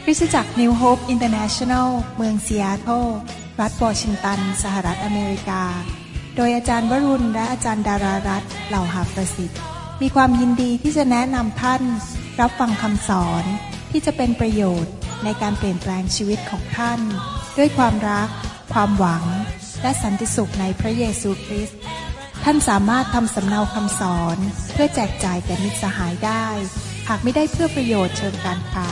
คริสตจักร New Hope International เมืองซีแอตเทิลรัฐวอชิงตันสหรัฐอเมริกาโดยอาจารย์วรุณและอาจารย์ดารารัตน์เหล่าหาประสิทธิ์มีความยินดีที่จะแนะนำท่านรับฟังคำสอนที่จะเป็นประโยชน์ในการเปลี่ยนแปลงชีวิตของท่านด้วยความรักความหวังและสันติสุขในพระเยซูคริสต์ท่านสามารถทำสำเนาคำสอนเพื่อแจกจ่ายแก่มิตรสหายได้หากไม่ได้เพื่อประโยชน์เชิงการค้า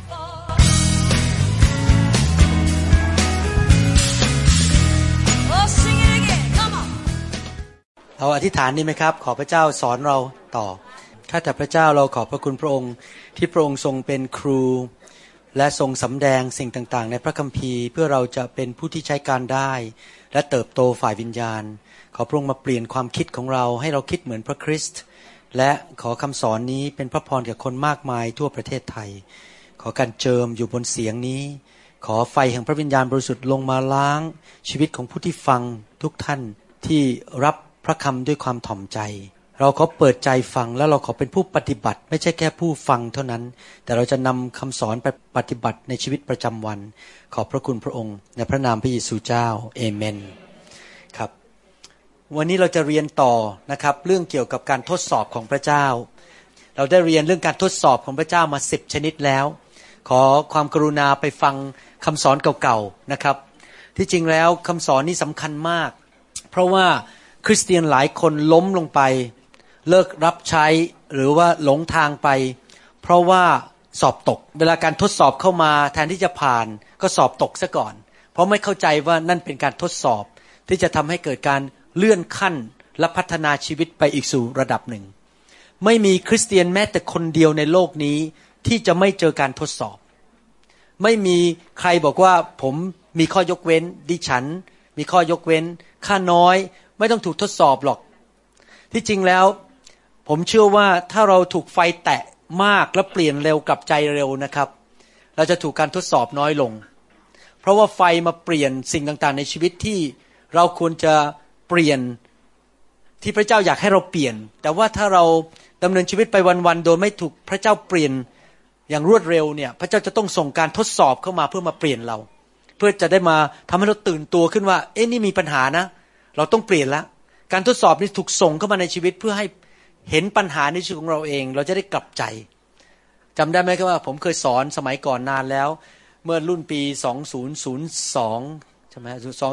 เราอธิษฐานดีไหมครับขอพระเจ้าสอนเราต่อข้าแต่พระเจ้าเราขอบพระคุณพระองค์ที่พระองค์ทรงเป็นครูและทรงสำแดงสิ่งต่างๆในพระคัมภีร์เพื่อเราจะเป็นผู้ที่ใช้การได้และเติบโตฝ่ายวิญญาณขอพระองค์มาเปลี่ยนความคิดของเราให้เราคิดเหมือนพระคริสต์และขอคำสอนนี้เป็นพระพรแก่คนมากมายทั่วประเทศไทยขอการเจิมอยู่บนเสียงนี้ขอไฟแห่งพระวิญญาณบริสุทธิ์ลงมาล้างชีวิตของผู้ที่ฟังทุกท่านที่รับพระคำด้วยความถ่อมใจเราขอเปิดใจฟังแล้วเราขอเป็นผู้ปฏิบัติไม่ใช่แค่ผู้ฟังเท่านั้นแต่เราจะนำคำสอนไปปฏิบัติในชีวิตประจำวันขอบพระคุณพระองค์ในพระนามพระเยซูเจ้าเอเมนครับวันนี้เราจะเรียนต่อนะครับเรื่องเกี่ยวกับการทดสอบของพระเจ้าเราได้เรียนเรื่องการทดสอบของพระเจ้ามา10ชนิดแล้วขอความกรุณาไปฟังคำสอนเก่าๆนะครับที่จริงแล้วคำสอนนี้สำคัญมากเพราะว่าคริสเตียนหลายคนล้มลงไปเลิกรับใช้หรือว่าหลงทางไปเพราะว่าสอบตกเวลาการทดสอบเข้ามาแทนที่จะผ่านก็สอบตกซะก่อนเพราะไม่เข้าใจว่านั่นเป็นการทดสอบที่จะทำให้เกิดการเลื่อนขั้นและพัฒนาชีวิตไปอีกสู่ระดับหนึ่งไม่มีคริสเตียนแม้แต่คนเดียวในโลกนี้ที่จะไม่เจอการทดสอบไม่มีใครบอกว่าผมมีข้อยกเว้นดิฉันมีข้อยกเว้นข้าน้อยไม่ต้องถูกทดสอบหรอกที่จริงแล้วผมเชื่อว่าถ้าเราถูกไฟแตะมากและเปลี่ยนเร็วกลับใจเร็วนะครับเราจะถูกการทดสอบน้อยลงเพราะว่าไฟมาเปลี่ยนสิ่งต่างๆในชีวิตที่เราควรจะเปลี่ยนที่พระเจ้าอยากให้เราเปลี่ยนแต่ว่าถ้าเราดำเนินชีวิตไปวันๆโดยไม่ถูกพระเจ้าเปลี่ยนอย่างรวดเร็วเนี่ยพระเจ้าจะต้องส่งการทดสอบเข้ามาเพื่อมาเปลี่ยนเราเพื่อจะได้มาทำให้เราตื่นตัวขึ้นว่าเอ๊ะนี่มีปัญหานะเราต้องเปลี่ยนแล้วการทดสอบนี้ถูกส่งเข้ามาในชีวิตเพื่อให้เห็นปัญหาในชีวิตของเราเองเราจะได้กลับใจจำได้ไหมครับว่าผมเคยสอนสมัยก่อนนานแล้วเมื่อรุ่นปี2002ใช่ไหม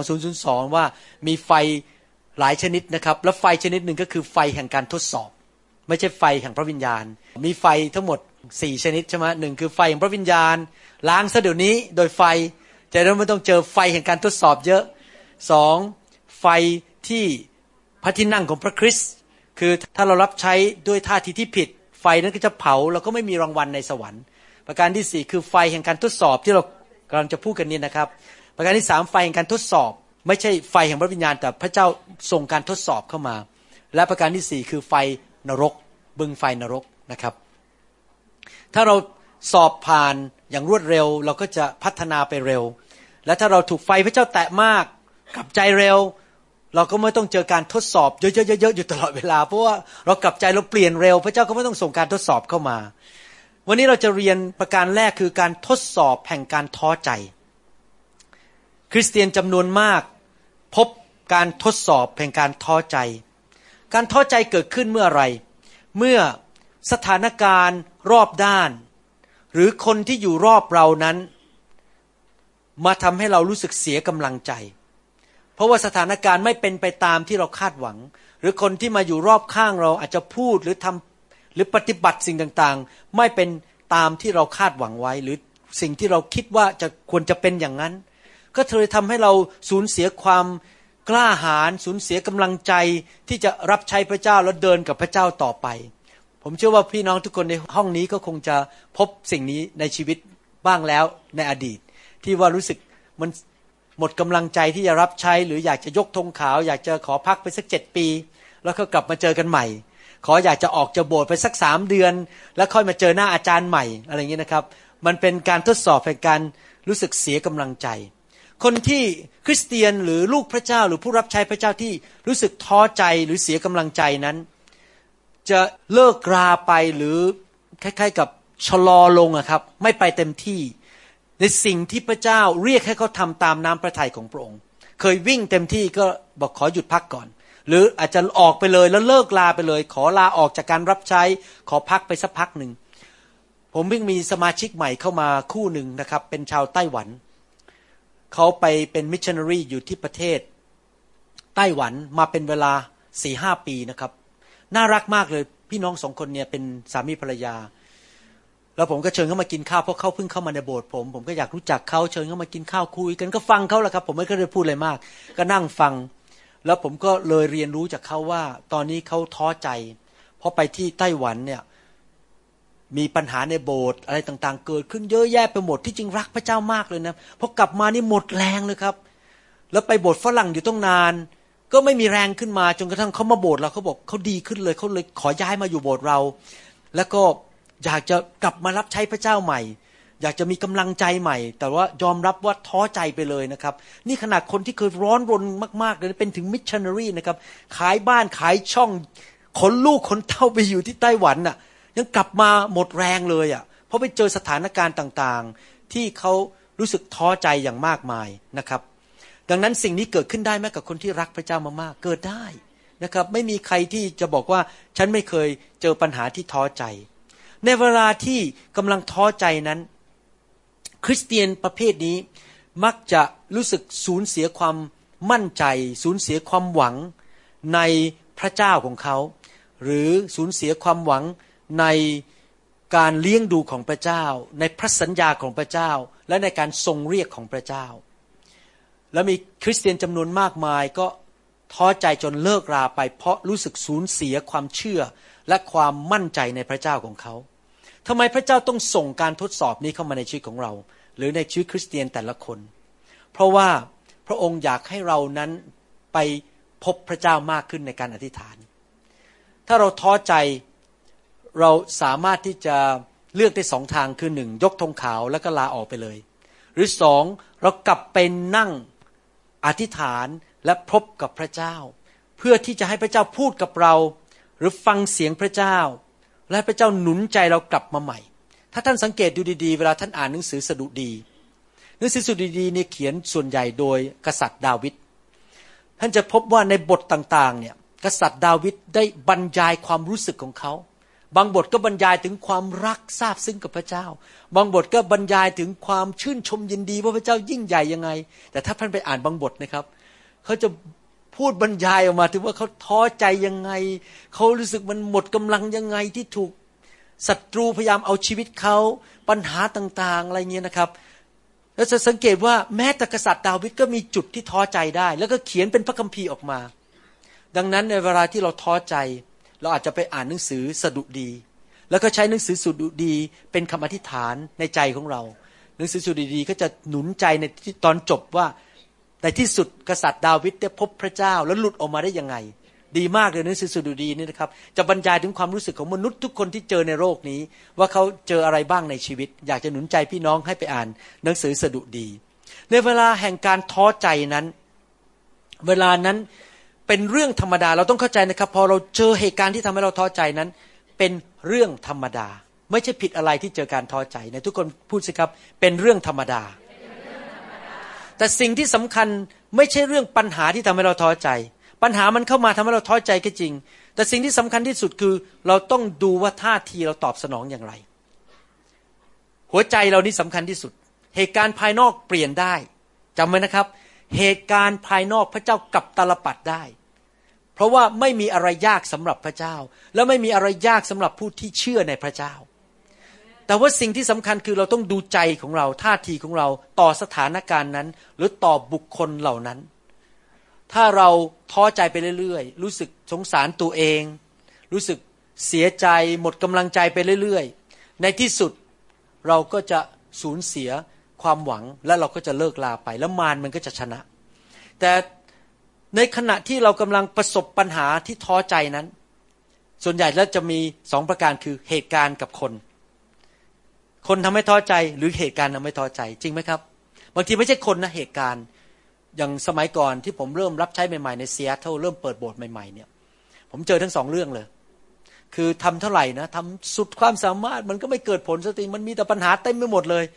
2002ว่ามีไฟหลายชนิดนะครับแล้วไฟชนิดหนึ่งก็คือไฟแห่งการทดสอบไม่ใช่ไฟแห่งพระวิญญาณมีไฟทั้งหมด4ชนิดใช่ไหมหนึ่งคือไฟแห่งพระวิญญาณล้างซะเดี๋ยวนี้โดยไฟจะได้ไม่ต้องเจอไฟแห่งการทดสอบเยอะ2ไฟที่พระที่นั่งของพระคริสต์คือถ้าเรารับใช้ด้วยท่าทีที่ผิดไฟนั้นก็จะเผาเราก็ไม่มีรางวัลในสวรรค์ประการที่4คือไฟแห่งการทดสอบที่เรากำลังจะพูดกันนี้นะครับประการที่3ไฟแห่งการทดสอบไม่ใช่ไฟแห่งพระวิญญาณแต่พระเจ้าส่งการทดสอบเข้ามาและประการที่4คือไฟนรกบึงไฟนรกนะครับถ้าเราสอบผ่านอย่างรวดเร็วเราก็จะพัฒนาไปเร็วและถ้าเราถูกไฟพระเจ้าแตะมากกลับใจเร็วเราก็ไม่ต้องเจอการทดสอบเยอะๆๆอยู่ตลอดเวลาเพราะว่าเรากลับใจเราเปลี่ยนเร็วพระเจ้าก็ไม่ต้องส่งการทดสอบเข้ามาวันนี้เราจะเรียนประการแรกคือการทดสอบแห่งการท้อใจคริสเตียนจำนวนมากพบการทดสอบแห่งการท้อใจการท้อใจเกิดขึ้นเมื่อไรเมื่อสถานการณ์รอบด้านหรือคนที่อยู่รอบเรานั้นมาทำให้เรารู้สึกเสียกำลังใจเพราะว่าสถานการณ์ไม่เป็นไปตามที่เราคาดหวังหรือคนที่มาอยู่รอบข้างเราอาจจะพูดหรือทำหรือปฏิบัติสิ่งต่างๆไม่เป็นตามที่เราคาดหวังไว้หรือสิ่งที่เราคิดว่าจะควรจะเป็นอย่างนั้นก็เลยทำให้เราสูญเสียความกล้าหาญสูญเสียกำลังใจที่จะรับใช้พระเจ้าและเดินกับพระเจ้าต่อไปผมเชื่อว่าพี่น้องทุกคนในห้องนี้ก็คงจะพบสิ่งนี้ในชีวิตบ้างแล้วในอดีตที่ว่ารู้สึกมันหมดกำลังใจที่จะรับใช้หรืออยากจะยกธงขาวอยากจะขอพักไปสัก7 ปีแล้วก็กลับมาเจอกันใหม่ขออยากจะออกจากโบสถ์ไปสัก3 เดือนแล้วค่อยมาเจอหน้าอาจารย์ใหม่อะไรอย่างนี้นะครับมันเป็นการทดสอบแห่งการรู้สึกเสียกำลังใจคนที่คริสเตียนหรือลูกพระเจ้าหรือผู้รับใช้พระเจ้าที่รู้สึกท้อใจหรือเสียกำลังใจนั้นจะเลิกราไปหรือคล้ายๆกับชะลอลงอะครับไม่ไปเต็มที่ในสิ่งที่พระเจ้าเรียกให้เขาทำตามน้ำพระทัยของพระองค์เคยวิ่งเต็มที่ก็บอกขอหยุดพักก่อนหรืออาจจะออกไปเลยแล้วเลิกลาไปเลยขอลาออกจากการรับใช้ขอพักไปสักพักหนึ่งผมเพิ่งมีสมาชิกใหม่เข้ามาคู่หนึ่งนะครับเป็นชาวไต้หวันเขาไปเป็นมิชชันนารีอยู่ที่ประเทศไต้หวันมาเป็นเวลา 4-5 ปีนะครับน่ารักมากเลยพี่น้อง2 คนเนี่ยเป็นสามีภรรยาแล้วผมก็เชิญเขามากินข้าวเพราะเขาเพิ่งเข้ามาในโบสถ์ผมก็อยากรู้จักเขาเชิญเขามากินข้าวคุยกันก็ฟังเขาแหละครับผมไม่เคยได้พูดอะไรมากก็นั่งฟังแล้วผมก็เลยเรียนรู้จากเขาว่าตอนนี้เขาท้อใจเพราะไปที่ไต้หวันเนี่ยมีปัญหาในโบสถ์อะไรต่างๆเกิดขึ้นเยอะแยะไปหมดที่จริงรักพระเจ้ามากเลยนะพอกลับมานี่หมดแรงเลยครับแล้วไปโบสถ์ฝรั่งอยู่ต้องนานก็ไม่มีแรงขึ้นมาจนกระทั่งเขามาโบสถ์เราเขาบอกเขาดีขึ้นเลยเขาเลยขอย้ายมาอยู่โบสถ์เราแล้วก็อยากจะกลับมารับใช้พระเจ้าใหม่อยากจะมีกำลังใจใหม่แต่ว่ายอมรับว่าท้อใจไปเลยนะครับนี่ขนาดคนที่เคยร้อนรนมากๆเลยเป็นถึงมิชชันนารีนะครับขายบ้านขายช่องขนลูกขนเต้าไปอยู่ที่ไต้หวันน่ะยังกลับมาหมดแรงเลยอ่ะเพราะไปเจอสถานการณ์ต่างๆที่เขารู้สึกท้อใจอย่างมากมายนะครับดังนั้นสิ่งนี้เกิดขึ้นได้ไหมกับคนที่รักพระเจ้ามากๆเกิดได้นะครับไม่มีใครที่จะบอกว่าฉันไม่เคยเจอปัญหาที่ท้อใจในเวลาที่กำลังท้อใจนั้นคริสเตียนประเภทนี้มักจะรู้สึกสูญเสียความมั่นใจสูญเสียความหวังในพระเจ้าของเขาหรือสูญเสียความหวังในการเลี้ยงดูของพระเจ้าในพระสัญญาของพระเจ้าและในการทรงเรียกของพระเจ้าและมีคริสเตียนจำนวนมากมายก็ท้อใจจนเลิกราไปเพราะรู้สึกสูญเสียความเชื่อและความมั่นใจในพระเจ้าของเขาทำไมพระเจ้าต้องส่งการทดสอบนี้เข้ามาในชีวิตของเราหรือในชีวิตคริสเตียนแต่ละคนเพราะว่าพระองค์อยากให้เรานั้นไปพบพระเจ้ามากขึ้นในการอธิษฐานถ้าเราท้อใจเราสามารถที่จะเลือกได้2 ทางคือ1ยกธงขาวแล้วก็ลาออกไปเลยหรือ2เรากลับไปนั่งอธิษฐานและพบกับพระเจ้าเพื่อที่จะให้พระเจ้าพูดกับเราหรือฟังเสียงพระเจ้าและพระเจ้าหนุนใจเรากลับมาใหม่ถ้าท่านสังเกตดูดีๆเวลาท่านอ่านหนังสือสดุดีหนังสือสดุดีเนี่ยเขียนส่วนใหญ่โดยกษัตริย์ดาวิดท่านจะพบว่าในบทต่างๆเนี่ยกษัตริย์ดาวิดได้บรรยายความรู้สึกของเขาบางบทก็บรรยายถึงความรักซาบซึ้งกับพระเจ้าบางบทก็บรรยายถึงความชื่นชมยินดีว่าพระเจ้ายิ่งใหญ่ยังไงแต่ถ้าท่านไปอ่านบางบทนะครับเขาจะพูดบรรยายออกมาถึงว่าเขาท้อใจยังไงเขารู้สึกมันหมดกำลังยังไงที่ถูกศัตรูพยายามเอาชีวิตเขาปัญหาต่างๆอะไรเงี้ยนะครับแล้วจะสังเกตว่าแม้แต่กษัตริย์ดาวิดก็มีจุดที่ท้อใจได้แล้วก็เขียนเป็นพระคัมภีร์ออกมาดังนั้นในเวลาที่เราท้อใจเราอาจจะไปอ่านหนังสือสดุดีแล้วก็ใช้หนังสือสดุดีเป็นคำอธิษฐานในใจของเราหนังสือสดุดีก็จะหนุนใจในตอนจบว่าในที่สุดกษัตริย์ดาวิดได้พบพระเจ้าแล้วหลุดออกมาได้ยังไงดีมากเลยหนังสือสดุดีนี่นะครับจะบรรยายถึงความรู้สึกของมนุษย์ทุกคนที่เจอในโลกนี้ว่าเขาเจออะไรบ้างในชีวิตอยากจะหนุนใจพี่น้องให้ไปอ่านหนังสือสดุดีในเวลาแห่งการท้อใจนั้นเวลานั้นเป็นเรื่องธรรมดาเราต้องเข้าใจนะครับพอเราเจอเหตุการณ์ที่ทำให้เราท้อใจนั้นเป็นเรื่องธรรมดาไม่ใช่ผิดอะไรที่เจอการท้อใจในทุกคนพูดสิครับเป็นเรื่องธรรมดาแต่สิ่งที่สำคัญไม่ใช่เรื่องปัญหาที่ทำให้เราท้อใจปัญหามันเข้ามาทำให้เราท้อใจก็จริงแต่สิ่งที่สำคัญที่สุดคือเราต้องดูว่าท่าทีเราตอบสนองอย่างไรหัวใจเรานี่สำคัญที่สุดเหตุการณ์ภายนอกเปลี่ยนได้จำไว้นะครับเหตุการณ์ภายนอกพระเจ้ากลับตาลปัดได้เพราะว่าไม่มีอะไรยากสำหรับพระเจ้าและไม่มีอะไรยากสำหรับผู้ที่เชื่อในพระเจ้าแต่ว่าสิ่งที่สำคัญคือเราต้องดูใจของเราท่าทีของเราต่อสถานการณ์นั้นหรือต่อบุคคลเหล่านั้นถ้าเราท้อใจไปเรื่อยๆรู้สึกสงสารตัวเองรู้สึกเสียใจหมดกำลังใจไปเรื่อยๆในที่สุดเราก็จะสูญเสียความหวังและเราก็จะเลิกลาไปแล้วมารมันก็จะชนะแต่ในขณะที่เรากำลังประสบปัญหาที่ท้อใจนั้นส่วนใหญ่แล้วจะมี2 ประการคือเหตุการณ์กับคนทำให้ท้อใจหรือเหตุการณ์ทำให้ท้อใจจริงไหมครับบางทีไม่ใช่คนนะเหตุการณ์อย่างสมัยก่อนที่ผมเริ่มรับใช้ใหม่ๆในซีแอตเทิลเริ่มเปิดโบสถ์ใหม่ๆเนี่ยผมเจอทั้ง2 เรื่องเลยคือทำเท่าไหร่นะทำสุดความสามารถมันก็ไม่เกิดผลสักทีมันมีแต่ปัญหาเต็มไปหมดเลย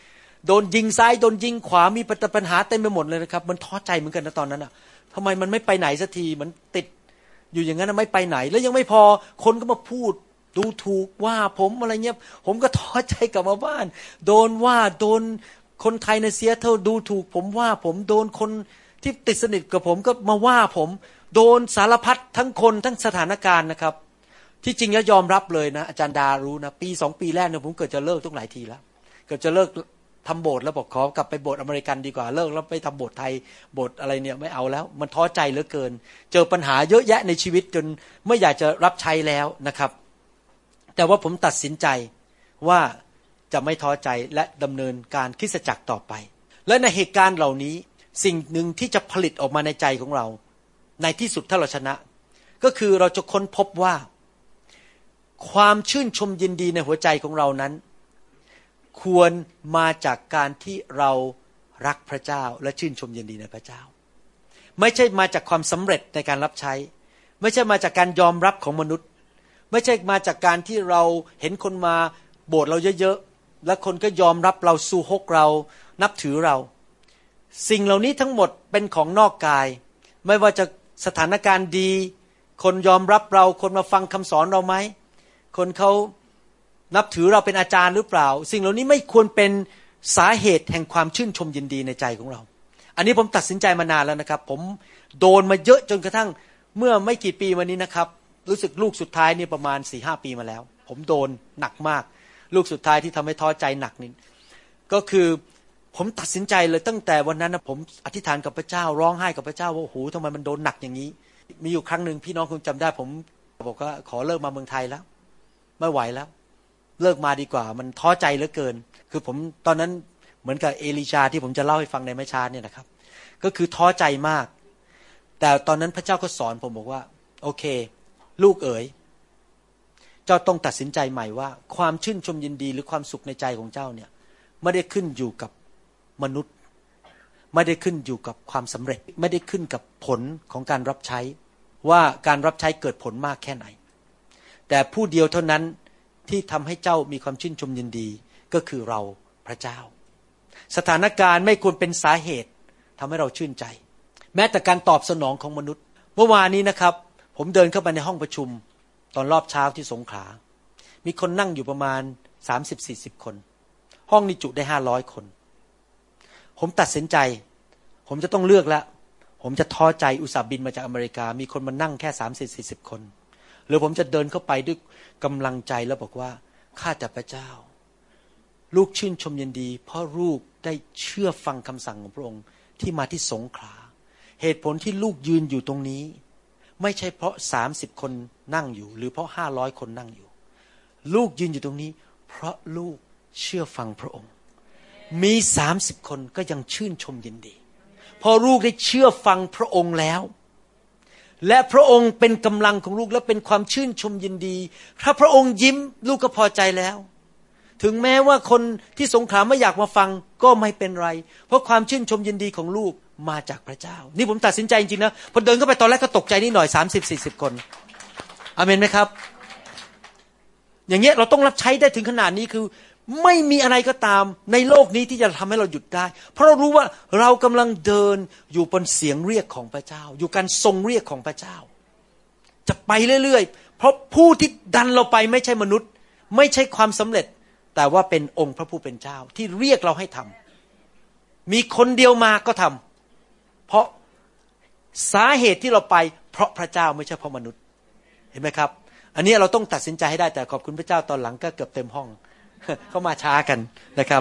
โดนยิงซ้ายโดนยิงขวามีปัญหาเต็มไปหมดเลยนะครับมันท้อใจเหมือนกันนะตอนนั้นอ่ะทำไมมันไม่ไปไหนสักทีมันติดอยู่อย่างนั้นไม่ไปไหนแล้วยังไม่พอคนก็มาพูดดูถูกว่าผมอะไรเงี้ยผมก็ท้อใจกลับมาบ้านโดนว่าโดนคนไทยในเซียเทิลดูถูกผมว่าผมโดนคนที่ติดสนิทกับผมก็มาว่าผมโดนสารพัดทั้งคนทั้งสถานการณ์นะครับที่จริงแล้วยอมรับเลยนะอาจารย์ดารู้นะปี2ปีแรกเนี่ยผมเกิดจะเลิกต้องหลายทีแล้วเกิดจะเลิกทำโบสถ์แล้วบอกขอกลับไปโบสถ์อเมริกันดีกว่าเลิกแล้วไปทำโบสถ์ไทยโบสถ์อะไรเนี่ยไม่เอาแล้วมันท้อใจเหลือเกินเจอปัญหาเยอะแยะในชีวิตจนไม่อยากจะรับใช้แล้วนะครับแต่ว่าผมตัดสินใจว่าจะไม่ท้อใจและดำเนินการคริสตจักรต่อไปและในเหตุการณ์เหล่านี้สิ่งหนึ่งที่จะผลิตออกมาในใจของเราในที่สุดถ้าเราชนะก็คือเราจะค้นพบว่าความชื่นชมยินดีในหัวใจของเรานั้นควรมาจากการที่เรารักพระเจ้าและชื่นชมยินดีในพระเจ้าไม่ใช่มาจากความสำเร็จในการรับใช้ไม่ใช่มาจากการยอมรับของมนุษย์ไม่ใช่มาจากการที่เราเห็นคนมาโบสถ์เราเยอะๆและคนก็ยอมรับเราสู้ฮกเรานับถือเราสิ่งเหล่านี้ทั้งหมดเป็นของนอกกายไม่ว่าจะสถานการณ์ดีคนยอมรับเราคนมาฟังคำสอนเราไหมคนเขานับถือเราเป็นอาจารย์หรือเปล่าสิ่งเหล่านี้ไม่ควรเป็นสาเหตุแห่งความชื่นชมยินดีในใจของเราอันนี้ผมตัดสินใจมานานแล้วนะครับผมโดนมาเยอะจนกระทั่งเมื่อไม่กี่ปีมานี้นะครับรู้สึกลูกสุดท้ายนี่ประมาณ 4-5 ปีมาแล้วผมโดนหนักมากลูกสุดท้ายที่ทำให้ท้อใจหนักนี่ก็คือผมตัดสินใจเลยตั้งแต่วันนั้นนะผมอธิษฐานกับพระเจ้าร้องไห้กับพระเจ้าว่าโอ้โหทำไมมันโดนหนักอย่างนี้มีอยู่ครั้งหนึ่งพี่น้องคงจำได้ผมบอกว่าขอเลิกมาเมืองไทยแล้วไม่ไหวแล้วเลิกมาดีกว่ามันท้อใจเหลือเกินคือผมตอนนั้นเหมือนกับเอลีชาที่ผมจะเล่าให้ฟังในไม่ช้าเนี่ยนะครับก็คือท้อใจมากแต่ตอนนั้นพระเจ้าก็สอนผมบอกว่าโอเคลูกเอ๋ยเจ้าต้องตัดสินใจใหม่ว่าความชื่นชมยินดีหรือความสุขในใจของเจ้าเนี่ยไม่ได้ขึ้นอยู่กับมนุษย์ไม่ได้ขึ้นอยู่กับความสำเร็จไม่ได้ขึ้นกับผลของการรับใช้ว่าการรับใช้เกิดผลมากแค่ไหนแต่ผู้เดียวเท่านั้นที่ทำให้เจ้ามีความชื่นชมยินดีก็คือเราพระเจ้าสถานการณ์ไม่ควรเป็นสาเหตุทำให้เราชื่นใจแม้แต่การตอบสนองของมนุษย์เมื่อวานนี้นะครับผมเดินเข้าไปในห้องประชุมตอนรอบเช้าที่สงขลามีคนนั่งอยู่ประมาณ 30-40 คนห้องนี้จุได้500คนผมตัดสินใจผมจะต้องเลือกแล้วผมจะท้อใจอุตส่าห์บินมาจากอเมริกามีคนมานั่งแค่ 30-40 คนหรือผมจะเดินเข้าไปด้วยกำลังใจแล้วบอกว่าข้าแต่พระเจ้าลูกชื่นชมยินดีเพราะลูกได้เชื่อฟังคำสั่งของพระองค์ที่มาที่สงขลาเหตุผลที่ลูกยืนอยู่ตรงนี้ไม่ใช่เพราะ30คนนั่งอยู่หรือเพราะ500คนนั่งอยู่ลูกยืนอยู่ตรงนี้เพราะลูกเชื่อฟังพระองค์มี30คนก็ยังชื่นชมยินดีพอลูกได้เชื่อฟังพระองค์แล้วและพระองค์เป็นกำลังของลูกและเป็นความชื่นชมยินดีถ้าพระองค์ยิ้มลูกก็พอใจแล้วถึงแม้ว่าคนที่สงขลาไม่อยากมาฟังก็ไม่เป็นไรเพราะความชื่นชมยินดีของลูกมาจากพระเจ้านี่ผมตัดสินใจจริงๆนะพอเดินเข้าไปตอนแรกก็ตกใจนิดหน่อย 30-40 คนอาเมนไหมครับอย่างเงี้ยเราต้องรับใช้ได้ถึงขนาดนี้คือไม่มีอะไรก็ตามในโลกนี้ที่จะทำให้เราหยุดได้เพราะเรารู้ว่าเรากำลังเดินอยู่บนเสียงเรียกของพระเจ้าอยู่การทรงเรียกของพระเจ้าจะไปเรื่อยๆเพราะผู้ที่ดันเราไปไม่ใช่มนุษย์ไม่ใช่ความสำเร็จแต่ว่าเป็นองค์พระผู้เป็นเจ้าที่เรียกเราให้ทำมีคนเดียวมาก็ทำเพราะสาเหตุที่เราไปเพราะพระเจ้าไม่ใช่เพราะมนุษย์เห็นไหมครับอันนี้เราต้องตัดสินใจให้ได้แต่ขอบคุณพระเจ้าตอนหลังก็เกือบเต็มห้องเข้ามาช้ากันนะครับ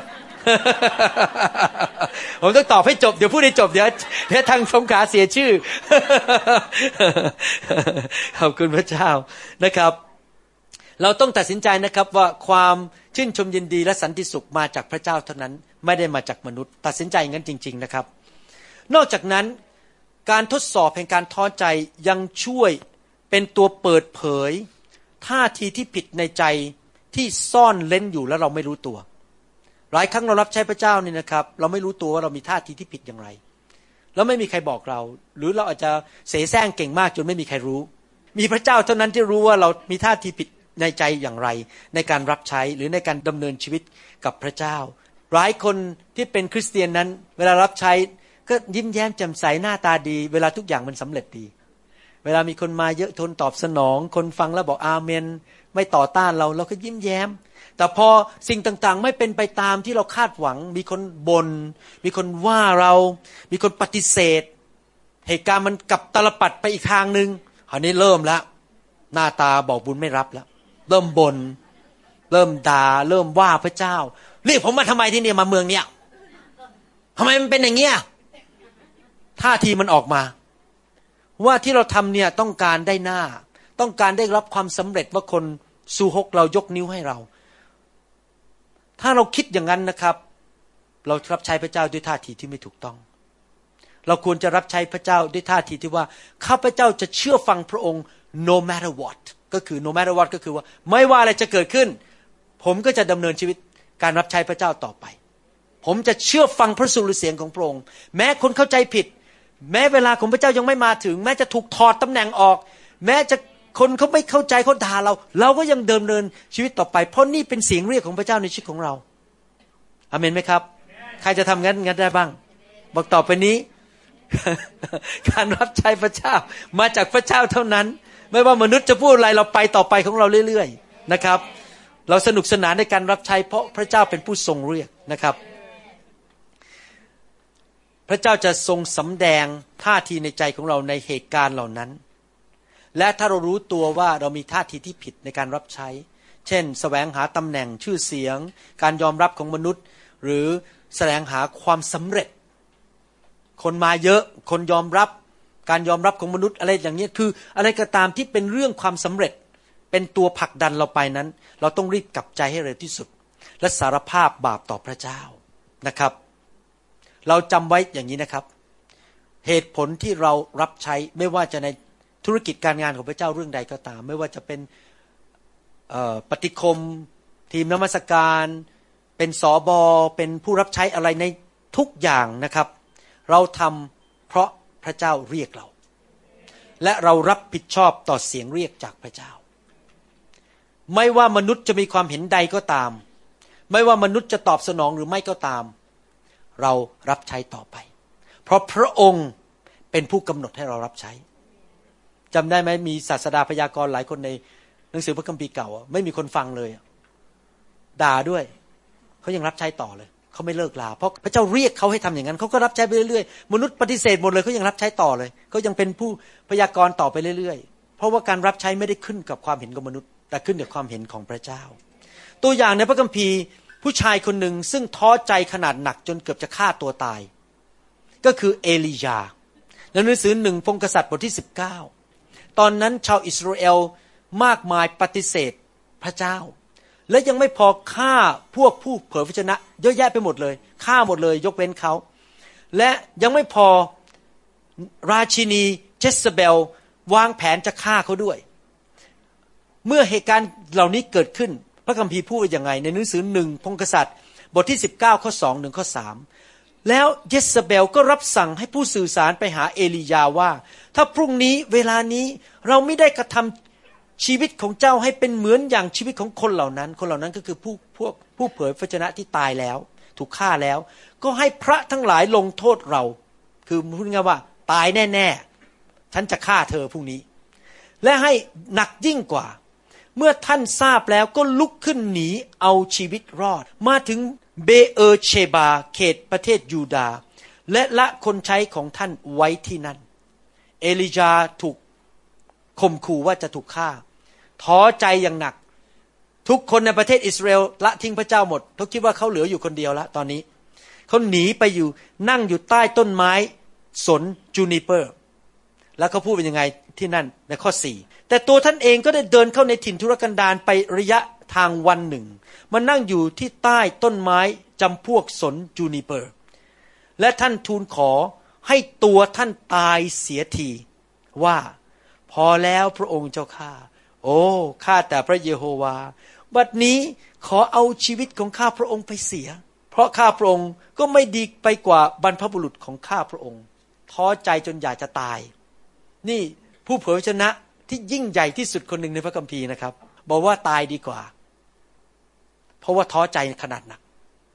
ผมต้องตอบให้จบเดี๋ยวพูดให้จบเดี๋ยวทางสงขลาเสียชื่อ ขอบคุณพระเจ้านะครับเราต้องตัดสินใจนะครับว่าความชื่นชมยินดีและสันติสุขมาจากพระเจ้าเท่านั้นไม่ได้มาจากมนุษย์ตัดสินใจงั้นจริงๆนะครับนอกจากนั้นการทดสอบแห่งการท้อใจยังช่วยเป็นตัวเปิดเผยท่าทีที่ผิดในใจที่ซ่อนเร้นอยู่แล้วเราไม่รู้ตัวหลายครั้งเรารับใช้พระเจ้านี่นะครับเราไม่รู้ตัวว่าเรามีท่าทีที่ผิดอย่างไรแล้วไม่มีใครบอกเราหรือเราอาจจะเสแสร้งเก่งมากจนไม่มีใครรู้มีพระเจ้าเท่านั้นที่รู้ว่าเรามีท่าทีผิดในใจอย่างไรในการรับใช้หรือในการดำเนินชีวิตกับพระเจ้าหลายคนที่เป็นคริสเตียนนั้นเวลารับใช้ก็ยิ้มแย้มแจ่มใสหน้าตาดีเวลาทุกอย่างมันสำเร็จดีเวลามีคนมาเยอะทนตอบสนองคนฟังแล้วบอกอาเมนไม่ต่อต้านเราก็ยิ้มแย้มแต่พอสิ่งต่างๆไม่เป็นไปตามที่เราคาดหวังมีคนบ่นมีคนว่าเรามีคนปฏิเสธเหตุการณ์มันกลับตลปัดไปอีกทางนึงคราวนี้เริ่มแล้วหน้าตาบอกบุญไม่รับแล้วเริ่มบ่นเริ่มด่าเริ่มว่าพระเจ้าเรียกผมมาทำไมที่นี่มาเมืองเนี้ยทำไมมันเป็นอย่างเงี้ยท่าทีมันออกมาว่าที่เราทำเนี่ยต้องการได้หน้าต้องการได้รับความสำเร็จว่าคนซูฮกเรายกนิ้วให้เราถ้าเราคิดอย่างนั้นนะครับเรารับใช้พระเจ้าด้วยท่าทีที่ไม่ถูกต้องเราควรจะรับใช้พระเจ้าด้วยท่าทีที่ว่าข้าพเจ้าจะเชื่อฟังพระองค์ no matter what ก็คือ no matter what ก็คือว่าไม่ว่าอะไรจะเกิดขึ้นผมก็จะดำเนินชีวิตการรับใช้พระเจ้าต่อไปผมจะเชื่อฟังพระสุรเสียงของพระองค์แม้คนเข้าใจผิดแม้เวลาของพระเจ้ายังไม่มาถึงแม้จะถูกถอดตำแหน่งออกแม้จะคนเขาไม่เข้าใจเขาด่าเราก็ยังดำเนินชีวิตต่อไปเพราะนี่เป็นเสียงเรียกของพระเจ้าในชีวิตของเราอาเมนไหมครับใครจะทำงั้นได้บ้างบอกต่อไปนี้ การรับใช้พระเจ้ามาจากพระเจ้าเท่านั้นไม่ว่ามนุษย์จะพูดอะไรเราไปต่อไปของเราเรื่อยๆนะครับเราสนุกสนานในการรับใช้เพราะพระเจ้าเป็นผู้ทรงเรียกนะครับพระเจ้าจะทรงสำแดงท่าทีในใจของเราในเหตุการณ์เหล่านั้นและถ้าเรารู้ตัวว่าเรามีท่าทีที่ผิดในการรับใช้เช่นแสวงหาตำแหน่งชื่อเสียงการยอมรับของมนุษย์หรือแสวงหาความสำเร็จคนมาเยอะคนยอมรับการยอมรับของมนุษย์อะไรอย่างนี้คืออะไรก็ตามที่เป็นเรื่องความสำเร็จเป็นตัวผลักดันเราไปนั้นเราต้องรีบกลับใจให้เร็วที่สุดและสารภาพบาปต่อพระเจ้านะครับเราจำไว้อย่างนี้นะครับเหตุผลที่เรารับใช้ไม่ว่าจะในธุรกิจการงานของพระเจ้าเรื่องใดก็ตามไม่ว่าจะเป็นปฏิคมทีมนมัสการเป็นสบเป็นผู้รับใช้อะไรในทุกอย่างนะครับเราทำเพราะพระเจ้าเรียกเราและเรารับผิดชอบต่อเสียงเรียกจากพระเจ้าไม่ว่ามนุษย์จะมีความเห็นใดก็ตามไม่ว่ามนุษย์จะตอบสนองหรือไม่ก็ตามเรารับใช้ต่อไปเพราะพระองค์เป็นผู้กำหนดให้เรารับใช้จำได้ไหมมีศาสดาพยากรณ์หลายคนในหนังสือพระคัมภีร์เก่าไม่มีคนฟังเลยด่าด้วยเขายังรับใช้ต่อเลยเขาไม่เลิกลาเพราะพระเจ้าเรียกเขาให้ทำอย่างนั้นเขาก็รับใช้ไปเรื่อยๆมนุษย์ปฏิเสธหมดเลยเขายังรับใช้ต่อเลยเขายังเป็นผู้พยากรณ์ต่อไปเรื่อยๆเพราะว่าการรับใช้ไม่ได้ขึ้นกับความเห็นของมนุษย์แต่ขึ้นกับความเห็นของพระเจ้าตัวอย่างในพระคัมภีร์ผู้ชายคนหนึ่งซึ่งท้อใจขนาดหนักจนเกือบจะฆ่าตัวตายก็คือเอลียาในหนังสือ1พงศ์กษัตริย์บทที่19ตอนนั้นชาวอิสราเอลมากมายปฏิเสธพระเจ้าและยังไม่พอฆ่าพวกผู้เผยพระชนะเยอะแยะไปหมดเลยฆ่าหมดเลยยกเว้นเขาและยังไม่พอราชินีเจสเบลวางแผนจะฆ่าเขาด้วยเมื่อเหตุการณ์เหล่านี้เกิดขึ้นพระคัมภีร์พูดว่าอย่างไงในหนังสือ1พงศ์กษัตริย์บทที่19ข้อ2ถึงข้อ3แล้วเยซาเบลก็รับสั่งให้ผู้สื่อสารไปหาเอลียาว่าถ้าพรุ่งนี้เวลานี้เราไม่ได้กระทำชีวิตของเจ้าให้เป็นเหมือนอย่างชีวิตของคนเหล่านั้นคนเหล่านั้นก็คือผู้เผยพระชนะที่ตายแล้วถูกฆ่าแล้วก็ให้พระทั้งหลายลงโทษเราคือพูดง่ายๆว่าตายแน่ๆฉันจะฆ่าเธอพรุ่งนี้และให้หนักยิ่งกว่าเมื่อท่านทราบแล้วก็ลุกขึ้นหนีเอาชีวิตรอดมาถึงเบเอเชบาเขตประเทศยูดาห์และละคนใช้ของท่านไว้ที่นั่นเอลียาถูกข่มขู่ว่าจะถูกฆ่าท้อใจอย่างหนักทุกคนในประเทศอิสราเอลละทิ้งพระเจ้าหมดเขาคิดว่าเขาเหลืออยู่คนเดียวแล้วตอนนี้เขาหนีไปอยู่นั่งอยู่ใต้ต้นไม้สนจูนิเปอร์แล้วเขาพูดเป็นยังไงที่นั่นในข้อ4แต่ตัวท่านเองก็ได้เดินเข้าในถิ่นทุรกันดารไประยะทางวันหนึ่งมานั่งอยู่ที่ใต้ต้นไม้จำพวกสนจูนิเปอร์และท่านทูลขอให้ตัวท่านตายเสียทีว่าพอแล้วพระองค์เจ้าข้าโอ้ข้าแต่พระเยโฮวาบัดนี้ขอเอาชีวิตของข้าพระองค์ไปเสียเพราะข้าพระองค์ก็ไม่ดีไปกว่าบรรพบุรุษของข้าพระองค์ท้อใจจนอยากจะตายนี่ผู้เผยพระชนะที่ยิ่งใหญ่ที่สุดคนหนึ่งในพระคัมภีร์นะครับบอกว่าตายดีกว่าเพราะว่าท้อใจขนาดหนัก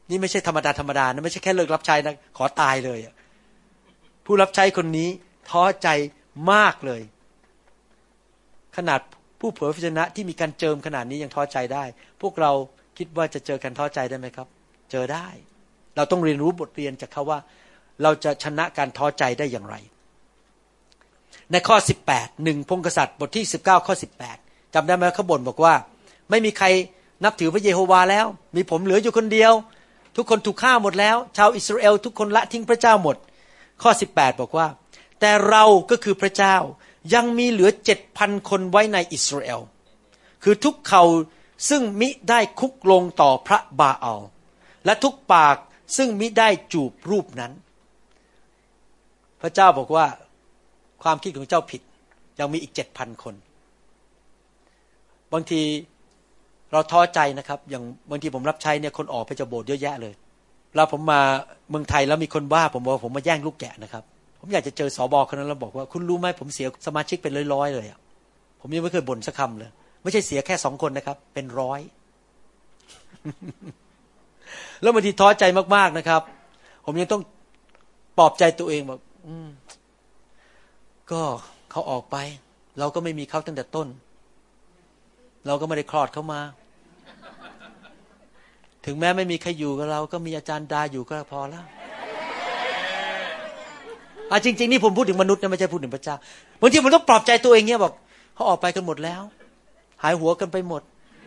นี่ไม่ใช่ธรรมดานะไม่ใช่แค่เลิกรับใช้นะขอตายเลยผู้รับใช้คนนี้ท้อใจมากเลยขนาดผู้เผยพระวจนะที่มีการเจิมขนาดนี้ยังท้อใจได้พวกเราคิดว่าจะเจอการท้อใจได้ไหมครับเจอได้เราต้องเรียนรู้บทเรียนจากเขาว่าเราจะชนะการท้อใจได้อย่างไรในข้อ18 1พงศ์กษัตริย์บทที่19ข้อ18จำได้ไหมเขาบ่นบอกว่าไม่มีใครนับถือพระเยโฮวาแล้วมีผมเหลืออยู่คนเดียวทุกคนถูกฆ่าหมดแล้วชาวอิสราเอลทุกคนละทิ้งพระเจ้าหมดข้อ18บอกว่าแต่เราก็คือพระเจ้ายังมีเหลือ 7,000 คนไว้ในอิสราเอลคือทุกเขาซึ่งมิได้คุกลงต่อพระบาอัลและทุกปากซึ่งมิได้จูบรูปนั้นพระเจ้าบอกว่าความคิดของเจ้าผิดยังมีอีก 7,000 คนบางทีเราท้อใจนะครับอย่างบางทีผมรับใช้เนี่ยคนออกไปจากโบสถ์เยอะแยะเลยแล้วผมมาเมืองไทยแล้วมีคนว่าผมบอกว่าผมมาแย่งลูกแกะนะครับผมอยากจะเจอสบคนนั้นแล้วบอกว่าคุณรู้ไหมผมเสียสมาชิกเป็นร้อยๆเลยอ่ะผมยังไม่เคยบ่นสักคำเลยไม่ใช่เสียแค่2 คนนะครับเป็นร้อย แล้วบางทีท้อใจมากๆนะครับผมยังต้องปลอบใจตัวเองบอกก็เขาออกไปเราก็ไม่มีเขาตั้งแต่ต้นเราก็ไม่ได้คลอดเขามาถึงแม้ไม่มีใครอยู่กับเราก็มีอาจารย์ดาอยู่ก็พอแล้วจริงๆนี่ผมพูดถึงมนุษย์นะไม่ใช่พูดถึงพระเจ้าบางทีผมต้องปลอบใจตัวเองเงี้ยบอกเขาออกไปกันหมดแล้วหายหัวกันไปหมด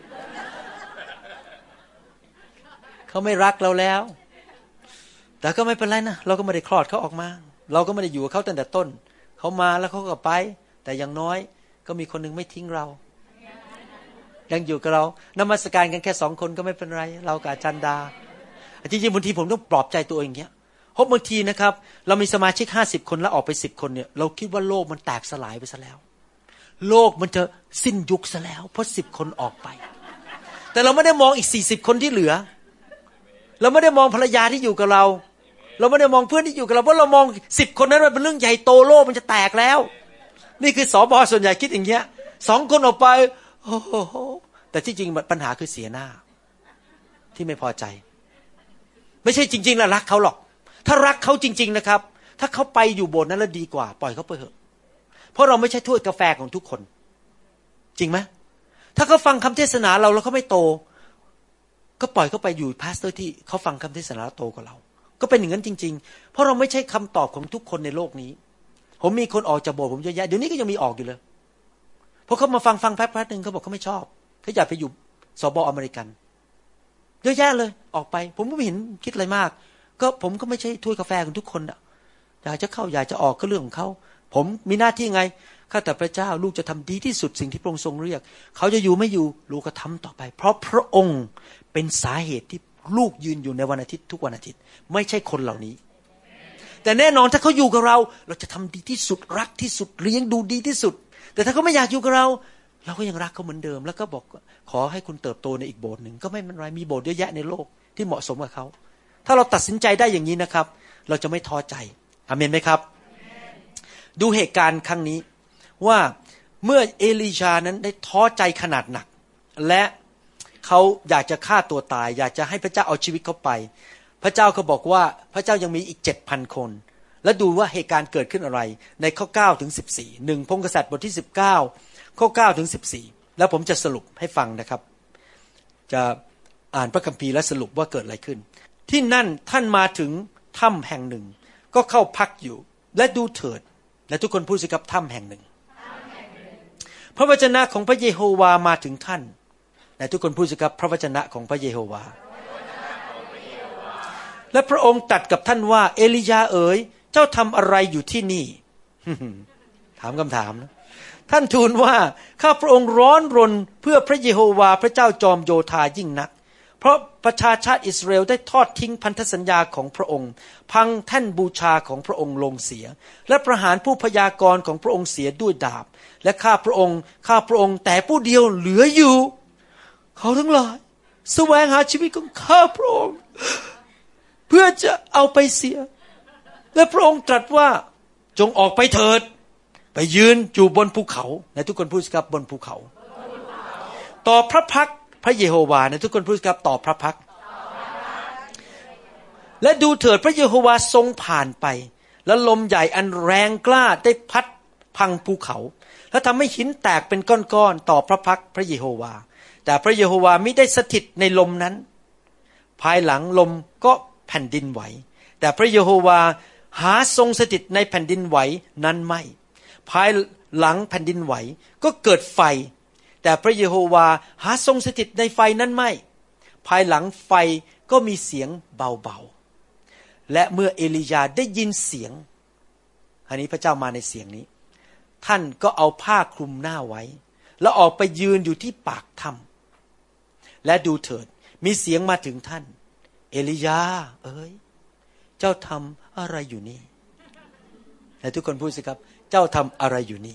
เขาไม่รักเราแล้วแต่ก็ไม่เป็นไรนะเราก็ไม่ได้คลอดเขาออกมาเราก็ไม่ได้อยู่กับเขาตั้งแต่ต้นเขามาแล้วเขาก็ไปแต่อย่างน้อยก็มีคนนึงไม่ทิ้งเรายังอยู่กับเรานมัสการกันแค่2 คนก็ไม่เป็นไรเรากับอาจารย์ดาจริงๆบางทีผมต้องปลอบใจตัวเองเงี้ยเพราะบางทีนะครับเรามีสมาชิก50 คนแล้วออกไป10 คนเนี่ยเราคิดว่าโลกมันแตกสลายไปซะแล้วโลกมันจะสิ้นยุคซะแล้วเพราะ10 คนออกไปแต่เราไม่ได้มองอีก40 คนที่เหลือเราไม่ได้มองภรรยาที่อยู่กับเราเราไม่ได้มองเพื่อนที่อยู่กับเราเพราะเรามอง10 คนนั้นมันเป็นเรื่องใหญ่โตโลกมันจะแตกแล้วนี่คือสบส่วนใหญ่คิดอย่างเงี้ย2 คนออกไปโอ้โหแต่ที่จริงปัญหาคือเสียหน้าที่ไม่พอใจไม่ใช่จริงๆแล้วรักเขาหรอกถ้ารักเขาจริงๆนะครับถ้าเขาไปอยู่โบสถ์นั้นแล้วดีกว่าปล่อยเขาไปเถอะเพราะเราไม่ใช่ถ้วยกาแฟของทุกคนจริงไหมถ้าเขาฟังคำเทศนาเราแล้วเขาไม่โตก็ปล่อยเขาไปอยู่พาสเตอร์ที่เขาฟังคำเทศนาโตกว่าเราก็เป็นอย่างนั้นจริงๆเพราะเราไม่ใช่คำตอบของทุกคนในโลกนี้ผมมีคนออกจากโบสถ์ผมเยอะแยะเดี๋ยวนี้ก็ยังมีออกอยู่เลยพอเขามาฟังแป๊บนึงเขาบอกเขาไม่ชอบเขาอยากไปอยู่สบอเมริกันเยอะแยะเลยออกไปผมก็ไม่เห็นคิดอะไรมากก็ผมก็ไม่ใช่ถ้วยกาแฟของทุกคนอ่ะอยากจะเข้าอยากจะออกก็เรื่องของเขาผมมีหน้าที่ไงข้าแต่พระเจ้าลูกจะทำดีที่สุดสิ่งที่พระองค์ทรงเรียกเขาจะอยู่ไม่อยู่ลูกก็ทำต่อไปเพราะพระองค์เป็นสาเหตุที่ลูกยืนอยู่ในวันอาทิตย์ทุกวันอาทิตย์ไม่ใช่คนเหล่านี้แต่แน่นอนถ้าเขาอยู่กับเราเราจะทำดีที่สุดรักที่สุดเลี้ยงดูดีที่สุดแต่ถ้าเขาไม่อยากอยู่กับเราเราก็ยังรักเขาเหมือนเดิมแล้วก็บอกขอให้คุณเติบโตในอีกโบสถ์นึงก็ไม่เป็นไรมีโบสถ์เยอะแยะในโลกที่เหมาะสมกับเขาถ้าเราตัดสินใจได้อย่างนี้นะครับเราจะไม่ท้อใจอาเมนไหมครับดูเหตุการณ์ครั้งนี้ว่าเมื่อเอลีชานั้นได้ท้อใจขนาดหนักและเขาอยากจะฆ่าตัวตายอยากจะให้พระเจ้าเอาชีวิตเขาไปพระเจ้าก็บอกว่าพระเจ้ายังมีอีก 7,000 คนและดูว่าเหตุการณ์เกิดขึ้นอะไรในข้อ9ถึง14 1พงศ์กษัตริย์บทที่19ข้อ9ถึง14แล้วผมจะสรุปให้ฟังนะครับจะอ่านพระคัมภีร์และสรุปว่าเกิดอะไรขึ้นที่นั่นท่านมาถึงถ้ำแห่งหนึ่งก็เข้าพักอยู่และดูเถิดและทุกคนพูดสิครับถ้ำแห่งหนึ่งพระวจนะของพระเยโฮวามาถึงท่านและทุกคนพูดสิครับพระวจนะของพระเยโฮวาและพระองค์ตรัสกับท่านว่าเอลียาเอ๋ยเจ้าทำอะไรอยู่ที่นี่ ถามคำถามนะท่านทูลว่าข้าพระองค์ร้อนรนเพื่อพระเยโฮวาพระเจ้าจอมโยธายิ่งนักเพราะประชาชาติอิสราเอลได้ทอดทิ้งพันธสัญญาของพระองค์พังแท่นบูชาของพระองค์ลงเสียและประหารผู้พยากรณ์ของพระองค์เสียด้วยดาบและข้าพระองค์แต่ผู้เดียวเหลืออยู่เขาทั้งหลายแสวงหาชีวิตของข้าพระองค์เพื่อจะเอาไปเสียและพระองค์ตรัสว่าจงออกไปเถิดไปยืนอยู่บนภูเขาในทุกคนพูดครับบนภูเขาต่อพระพักพระเยโฮวาในทุกคนพูดครับต่อพระพักและดูเถิดพระเยโฮวาทรงผ่านไปและลมใหญ่อันแรงกล้าได้พัดพังภูเขาและทำให้หินแตกเป็นก้อนๆต่อพระพักพระเยโฮวาแต่พระเยโฮวามิได้สถิตในลมนั้นภายหลังลมก็แผ่นดินไหวแต่พระเยโฮวาหาทรงสถิตในแผ่นดินไหวนั้นไม่ภายหลังแผ่นดินไหวก็เกิดไฟแต่พระเยโฮวาหาทรงสถิตในไฟนั้นไม่ภายหลังไฟก็มีเสียงเบาๆและเมื่อเอลียาได้ยินเสียงอันนี้พระเจ้ามาในเสียงนี้ท่านก็เอาผ้าคลุมหน้าไว้แล้วออกไปยืนอยู่ที่ปากถ้ำและดูเถิดมีเสียงมาถึงท่านเอลียาเอ้ยเจ้าทำอะไรอยู่นี่และทุกคนพูดสิครับเจ้าทำอะไรอยู่นี่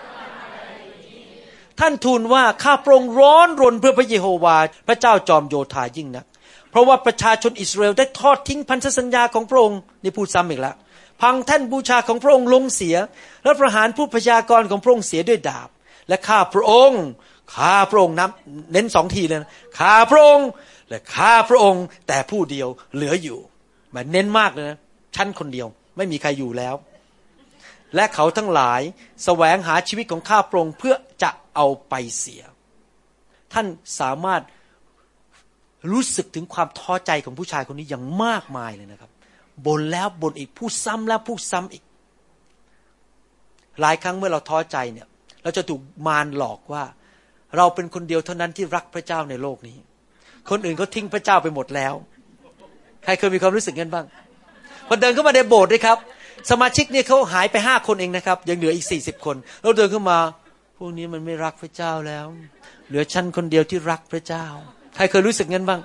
ท่านทูลว่าข้าพระองค์ร้อนรนเพื่อพระเยโฮวาพระเจ้าจอมโยธายิ่งนักเพราะว่าประชาชนอิสราเอลได้ทอดทิ้งพันธสัญญาของพระองค์นี่พูดซ้ำอีกแล้วพังแท่นบูชาของพระองค์ลงเสียและประหารผู้พยากรณ์ของพระองค์เสียด้วยดาบและข้าพระองค์นับเน้น2 ทีเลยนะข้าพระองค์และข้าพระองค์แต่ผู้เดียวเหลืออยู่มันเน้นมากเลยนะฉันคนเดียวไม่มีใครอยู่แล้วและเขาทั้งหลายแสวงหาชีวิตของข้าพระองค์เพื่อจะเอาไปเสียท่านสามารถรู้สึกถึงความท้อใจของผู้ชายคนนี้อย่างมากมายเลยนะครับบ่นแล้วบ่นอีกพูดซ้ำแล้วพูดซ้ำอีกหลายครั้งเมื่อเราท้อใจเนี่ยเราจะถูกมารหลอกว่าเราเป็นคนเดียวเท่านั้นที่รักพระเจ้าในโลกนี้คนอื่นเขาทิ้งพระเจ้าไปหมดแล้วใครเคยมีความรู้สึกงั้นบ้างพอเดินเข้ามาในโบสถ์ด้วยครับสมาชิกเนี่ยเขาหายไป5 คนเองนะครับยังเหลืออีก40 คนเราเดินเข้ามาพวกนี้มันไม่รักพระเจ้าแล้วเหลือฉันคนเดียวที่รักพระเจ้าใครเคยรู้สึกงั้นบ้าง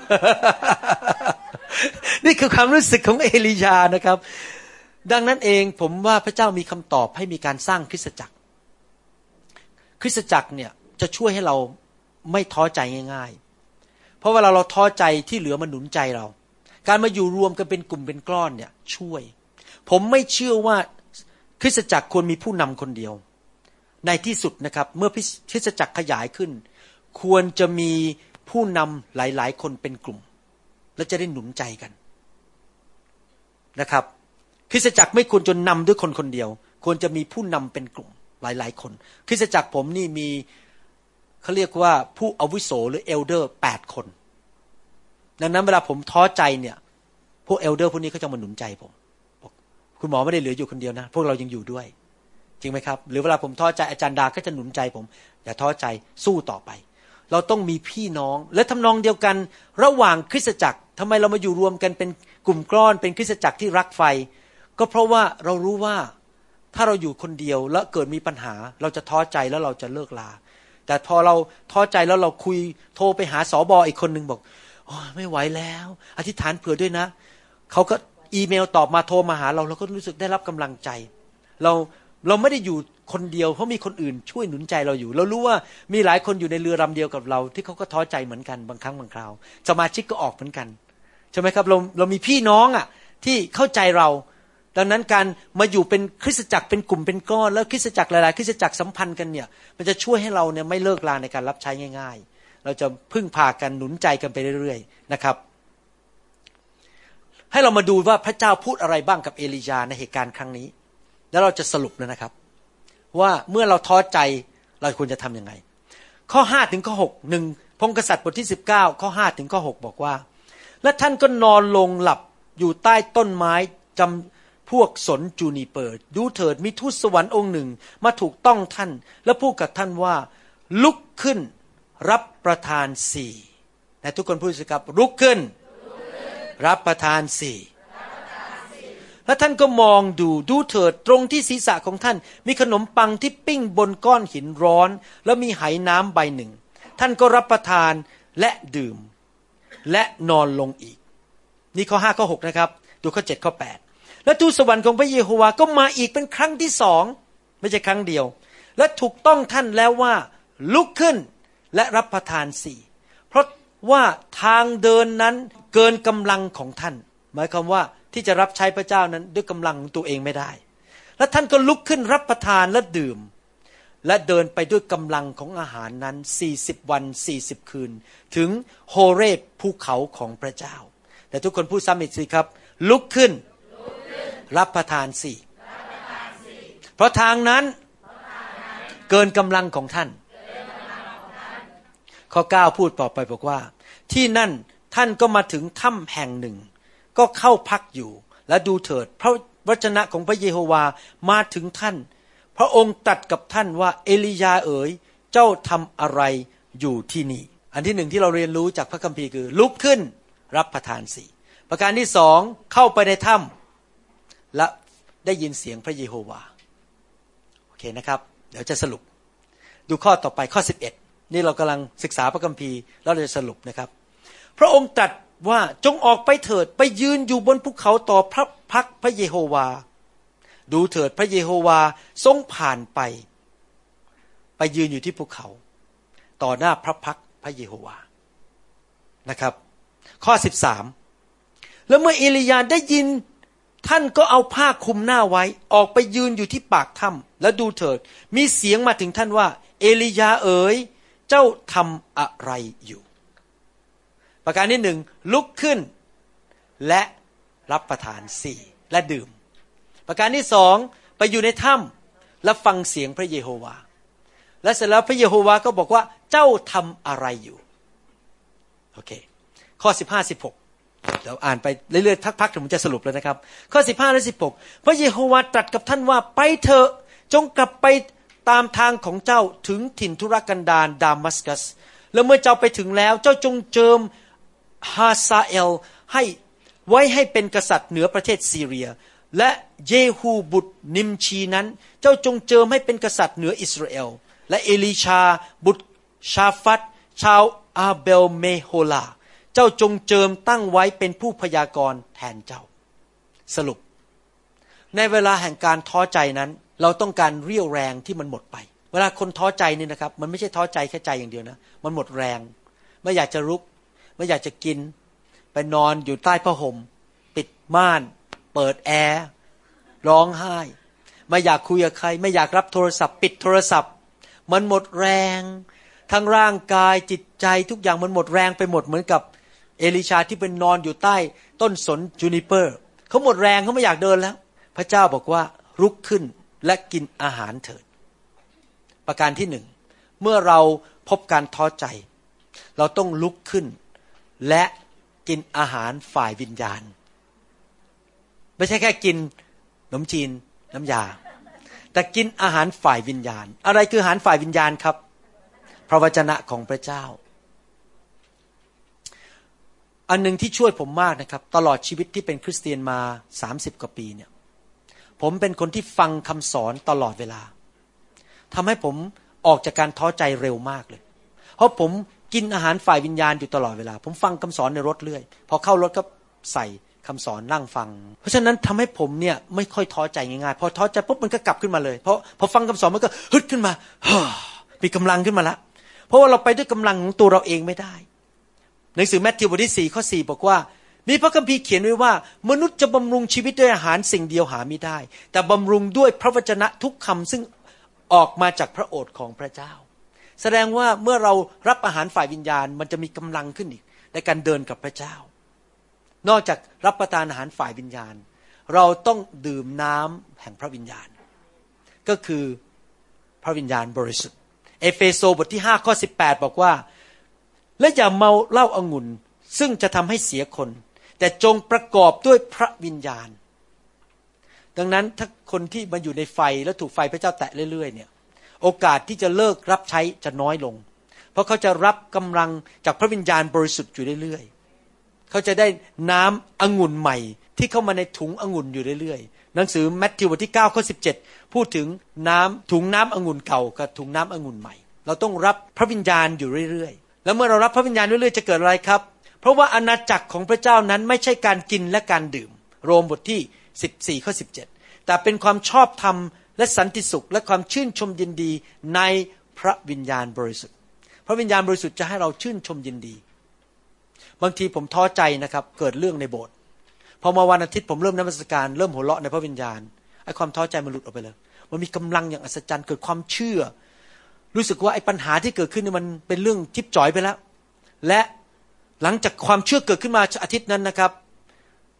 นี่คือความรู้สึกของเอลียานะครับดังนั้นเองผมว่าพระเจ้ามีคำตอบให้มีการสร้างคริสตจักรเนี่ยจะช่วยให้เราไม่ท้อใจง่ายๆเพราะเวลาเราท้อใจที่เหลือมันหนุนใจเราการมาอยู่รวมกันเป็นกลุ่มเป็นก้อนเนี่ยช่วยผมไม่เชื่อว่าคริสตจักรควรมีผู้นำคนเดียวในที่สุดนะครับเมื่อคริสตจักรขยายขึ้นควรจะมีผู้นำหลายๆคนเป็นกลุ่มและจะได้หนุนใจกันนะครับคริสตจักรไม่ควรจะนำด้วยคนคนเดียวควรจะมีผู้นำเป็นกลุ่มหลายๆคนคริสตจักรผมนี่มีเขาเรียกว่าผู้อาวุโสหรือเอลเดอร์8 คนดังนั้นเวลาผมท้อใจเนี่ยพวกเอลเดอร์พวกนี้เขาจะมาหนุนใจผมบอกคุณหมอไม่ได้เหลืออยู่คนเดียวนะพวกเรายังอยู่ด้วยจริงไหมครับหรือเวลาผมท้อใจอาจารย์ดาก็จะหนุนใจผมอย่าท้อใจสู้ต่อไปเราต้องมีพี่น้องและทำนองเดียวกันระหว่างคริสตจักรทำไมเรามาอยู่รวมกันเป็นกลุ่มก้อนเป็นคริสตจักรที่รักไฟก็เพราะว่าเรารู้ว่าถ้าเราอยู่คนเดียวแล้วเกิดมีปัญหาเราจะท้อใจแล้วเราจะเลิกลาแต่พอเราท้อใจแล้วเราคุยโทรไปหาสบอีกคนนึงบอกโอ้ไม่ไหวแล้วอธิษฐานเผื่อด้วยนะเขาก็อีเมลตอบมาโทรมาหาเราก็รู้สึกได้รับกำลังใจเราไม่ได้อยู่คนเดียวเพราะมีคนอื่นช่วยหนุนใจเราอยู่เรารู้ว่ามีหลายคนอยู่ในเรือลำเดียวกับเราที่เขาก็ท้อใจเหมือนกันบางครั้งบางคราวสมาชิกก็ออกเหมือนกันใช่ไหมครับเรามีพี่น้องที่เข้าใจเราดังนั้นการมาอยู่เป็นคริสตจักรเป็นกลุ่มเป็นก้อนแล้วคริสตจักรหลายๆคริสตจักรสัมพันธ์กันเนี่ยมันจะช่วยให้เราเนี่ยไม่เลิกลาในการรับใช้ง่ายๆเราจะพึ่งพากันหนุนใจกันไปเรื่อยๆนะครับให้เรามาดูว่าพระเจ้าพูดอะไรบ้างกับเอลียาในเหตุการณ์ครั้งนี้แล้วเราจะสรุปเลยนะครับว่าเมื่อเราท้อใจเราควรจะทำยังไงข้อ5ถึงข้อ6 1พงศ์กษัตริย์บทที่19ข้อ5ถึงข้อ6บอกว่าและท่านก็นอนลงหลับอยู่ใต้ต้นไม้จำพวกสนจูนิเปอร์ดูเถิดมีทูตสวรรค์องค์หนึ่งมาถูกต้องท่านและพูดกับท่านว่าลุกขึ้นรับประทาน4แต่ทุกคนพูดสิครับลุกขึ้นรับประทาน4แล้วท่านก็มองดูเถิดตรงที่ศีรษะของท่านมีขนมปังที่ปิ้งบนก้อนหินร้อนแล้วมีไหน้ำใบหนึ่งท่านก็รับประทานและดื่มและนอนลงอีกนี่ข้อ5ข้อ6นะครับดูข้อ7ข้อ8และทูตสวรรค์ของพระเยโฮวาก็มาอีกเป็นครั้งที่2ไม่ใช่ครั้งเดียวและถูกต้องท่านแล้วว่าลุกขึ้นและรับประทาน4เพราะว่าทางเดินนั้นเกินกำลังของท่านหมายความว่าที่จะรับใช้พระเจ้านั้นด้วยกำลังของตัวเองไม่ได้และท่านก็ลุกขึ้นรับประทานและดื่มและเดินไปด้วยกำลังของอาหารนั้น40 วัน40 คืนถึงโฮเรบภูเขาของพระเจ้าแต่ทุกคนพูดซ้ำอีกสิครับลุกขึ้นรับประทานสิเพราะทางนั้นเกินกำลังของท่านข้อ9พูดต่อไปบอกว่าที่นั่นท่านก็มาถึงถ้ำแห่งหนึ่งก็เข้าพักอยู่และดูเถิดพระวจนะของพระเยโฮวามาถึงท่านพระองค์ตรัสกับท่านว่าเอลียาเอ๋ยเจ้าทำอะไรอยู่ที่นี่อันที่หนึ่งที่เราเรียนรู้จากพระคัมภีร์คือลุกขึ้นรับประทานสิประการที่สองเข้าไปในถ้ำและได้ยินเสียงพระเยโฮวาโอเคนะครับเดี๋ยวจะสรุปดูข้อต่อไปข้อ11นี่เรากำลังศึกษาพระคัมภีร์แล้วเราจะสรุปนะครับพระองค์ตรัสว่าจงออกไปเถิดไปยืนอยู่บนภูเขาต่อพระพักพระเยโฮวาดูเถิดพระเยโฮวาทรงผ่านไปยืนอยู่ที่ภูเขาต่อหน้าพระพักพระเยโฮวานะครับข้อ13แล้วเมื่อเอลียาได้ยินท่านก็เอาผ้าคลุมหน้าไว้ออกไปยืนอยู่ที่ปากถ้ำแล้วดูเถิดมีเสียงมาถึงท่านว่าเอลียาเอ๋ยเจ้าทำอะไรอยู่ประการที่หนึ่งลุกขึ้นและรับประทานสี่และดื่มประการที่สองไปอยู่ในถ้ำและฟังเสียงพระเยโฮวาและเสร็จแล้วพระเยโฮวาก็บอกว่าเจ้าทำอะไรอยู่โอเคข้อ15 16เดี๋ยวอ่านไปเรื่อยๆพักๆถึงผมจะสรุปแล้วนะครับข้อ15และ16พระเยโฮวาตรัสกับท่านว่าไปเถอะจงกลับไปตามทางของเจ้าถึงถิ่นทุรกันดารดามัสกัสแล้วเมื่อเจ้าไปถึงแล้วเจ้าจงเจิมฮาซาเอลให้เป็นกษัตริย์เหนือประเทศซีเรียและเยฮูบุตรนิมชีนั้นเจ้าจงเจิมให้เป็นกษัตริย์เหนืออิสราเอลและเอลีชาบุตรชาฟัตชาวอาเบลเมโฮลาเจ้าจงเจิมตั้งไว้เป็นผู้พยากรณ์แทนเจ้าสรุปในเวลาแห่งการท้อใจนั้นเราต้องการเรี่ยวแรงที่มันหมดไปเวลาคนท้อใจนี่นะครับมันไม่ใช่ท้อใจแค่ใจอย่างเดียวนะมันหมดแรงไม่อยากจะลุกไม่อยากจะกินไปนอนอยู่ใต้ผ้าห่มปิดม่านเปิดแอร์ร้องไห้ไม่อยากคุยกับใครไม่อยากรับโทรศัพท์ปิดโทรศัพท์มันหมดแรงทั้งร่างกายจิตใจทุกอย่างมันหมดแรงไปหมดเหมือนกับเอลิชาที่เป็นนอนอยู่ใต้ต้นสนจูนิเปอร์เขาหมดแรงเขาไม่อยากเดินแล้วพระเจ้าบอกว่าลุกขึ้นและกินอาหารเถิดประการที่หนึ่งเมื่อเราพบการท้อใจเราต้องลุกขึ้นและกินอาหารฝ่ายวิญญาณไม่ใช่แค่กินขนมจีนน้ำยาแต่กินอาหารฝ่ายวิญญาณอะไรคืออาหารฝ่ายวิญญาณครับพระวจนะของพระเจ้าอันนึงที่ช่วยผมมากนะครับตลอดชีวิตที่เป็นคริสเตียนมา30กว่าปีเนี่ยผมเป็นคนที่ฟังคำสอนตลอดเวลาทำให้ผมออกจากการท้อใจเร็วมากเลยเพราะผมกินอาหารฝ่ายวิญญาณอยู่ตลอดเวลาผมฟังคำสอนในรถเรื่อยพอเข้ารถก็ใส่คำสอนนั่งฟังเพราะฉะนั้นทำให้ผมเนี่ยไม่ค่อยท้อใจง่ายๆพอท้อใจปุ๊บมันก็กลับขึ้นมาเลยเพราะพอฟังคำสอนมันก็ฮึดขึ้นมามีกำลังขึ้นมาละเพราะว่าเราไปด้วยกำลังของตัวเราเองไม่ได้หนังสือแมทธิวบทที่4ข้อ4บอกว่ามีพระคัมภีร์เขียนไว้ว่ามนุษย์จะบำรุงชีวิตด้วยอาหารสิ่งเดียวหาไม่ได้แต่บำรุงด้วยพระวจนะทุกคำซึ่งออกมาจากพระโอษฐ์ของพระเจ้าแสดงว่าเมื่อเรารับอาหารฝ่ายวิญญาณมันจะมีกำลังขึ้นอีกในการเดินกับพระเจ้านอกจากรับประทานอาหารฝ่ายวิญญาณเราต้องดื่มน้ำแห่งพระวิญญาณก็คือพระวิญญาณบริสุทธิ์เอเฟโซบทที่5ข้อ18บอกว่าและอย่าเมาเหล้าองุ่นซึ่งจะทำให้เสียคนแต่จงประกอบด้วยพระวิญญาณดังนั้นถ้าคนที่มาอยู่ในไฟแล้วถูกไฟพระเจ้าแตะเรื่อยๆเนี่ยโอกาสที่จะเลิกรับใช้จะน้อยลงเพราะเขาจะรับกำลังจากพระวิญญาณบริสุทธิ์อยู่เรื่อยๆเขาจะได้น้ำองุ่นใหม่ที่เข้ามาในถุงองุ่นอยู่เรื่อยๆหนังสือมัทธิวบทที่9ข้อ17พูดถึงถุงน้ำองุ่นเก่ากับถุงน้ำองุ่นใหม่เราต้องรับพระวิญญาณอยู่เรื่อยๆแล้วเมื่อเรารับพระวิญญาณเรื่อยๆจะเกิดอะไรครับเพราะว่าอาณาจักรของพระเจ้านั้นไม่ใช่การกินและการดื่มโรมบทที่14ข้อ17แต่เป็นความชอบธรรมและสันติสุขและความชื่นชมยินดีในพระวิญญาณบริสุทธิ์พระวิญญาณบริสุทธิ์จะให้เราชื่นชมยินดีบางทีผมท้อใจนะครับเกิดเรื่องในโบสถ์พอมาวันอาทิตย์ผมเริ่มนมัสการเริ่มหัวเราะในพระวิญญาณไอ้ความท้อใจมันหลุดออกไปเลยมันมีกำลังอย่างอัศจรรย์เกิดความเชื่อรู้สึกว่าไอ้ปัญหาที่เกิดขึ้นนี่มันเป็นเรื่องทิพย์จ๋อยไปแล้วและหลังจากความเชื่อเกิดขึ้นมาอาทิตย์นั้นนะครับ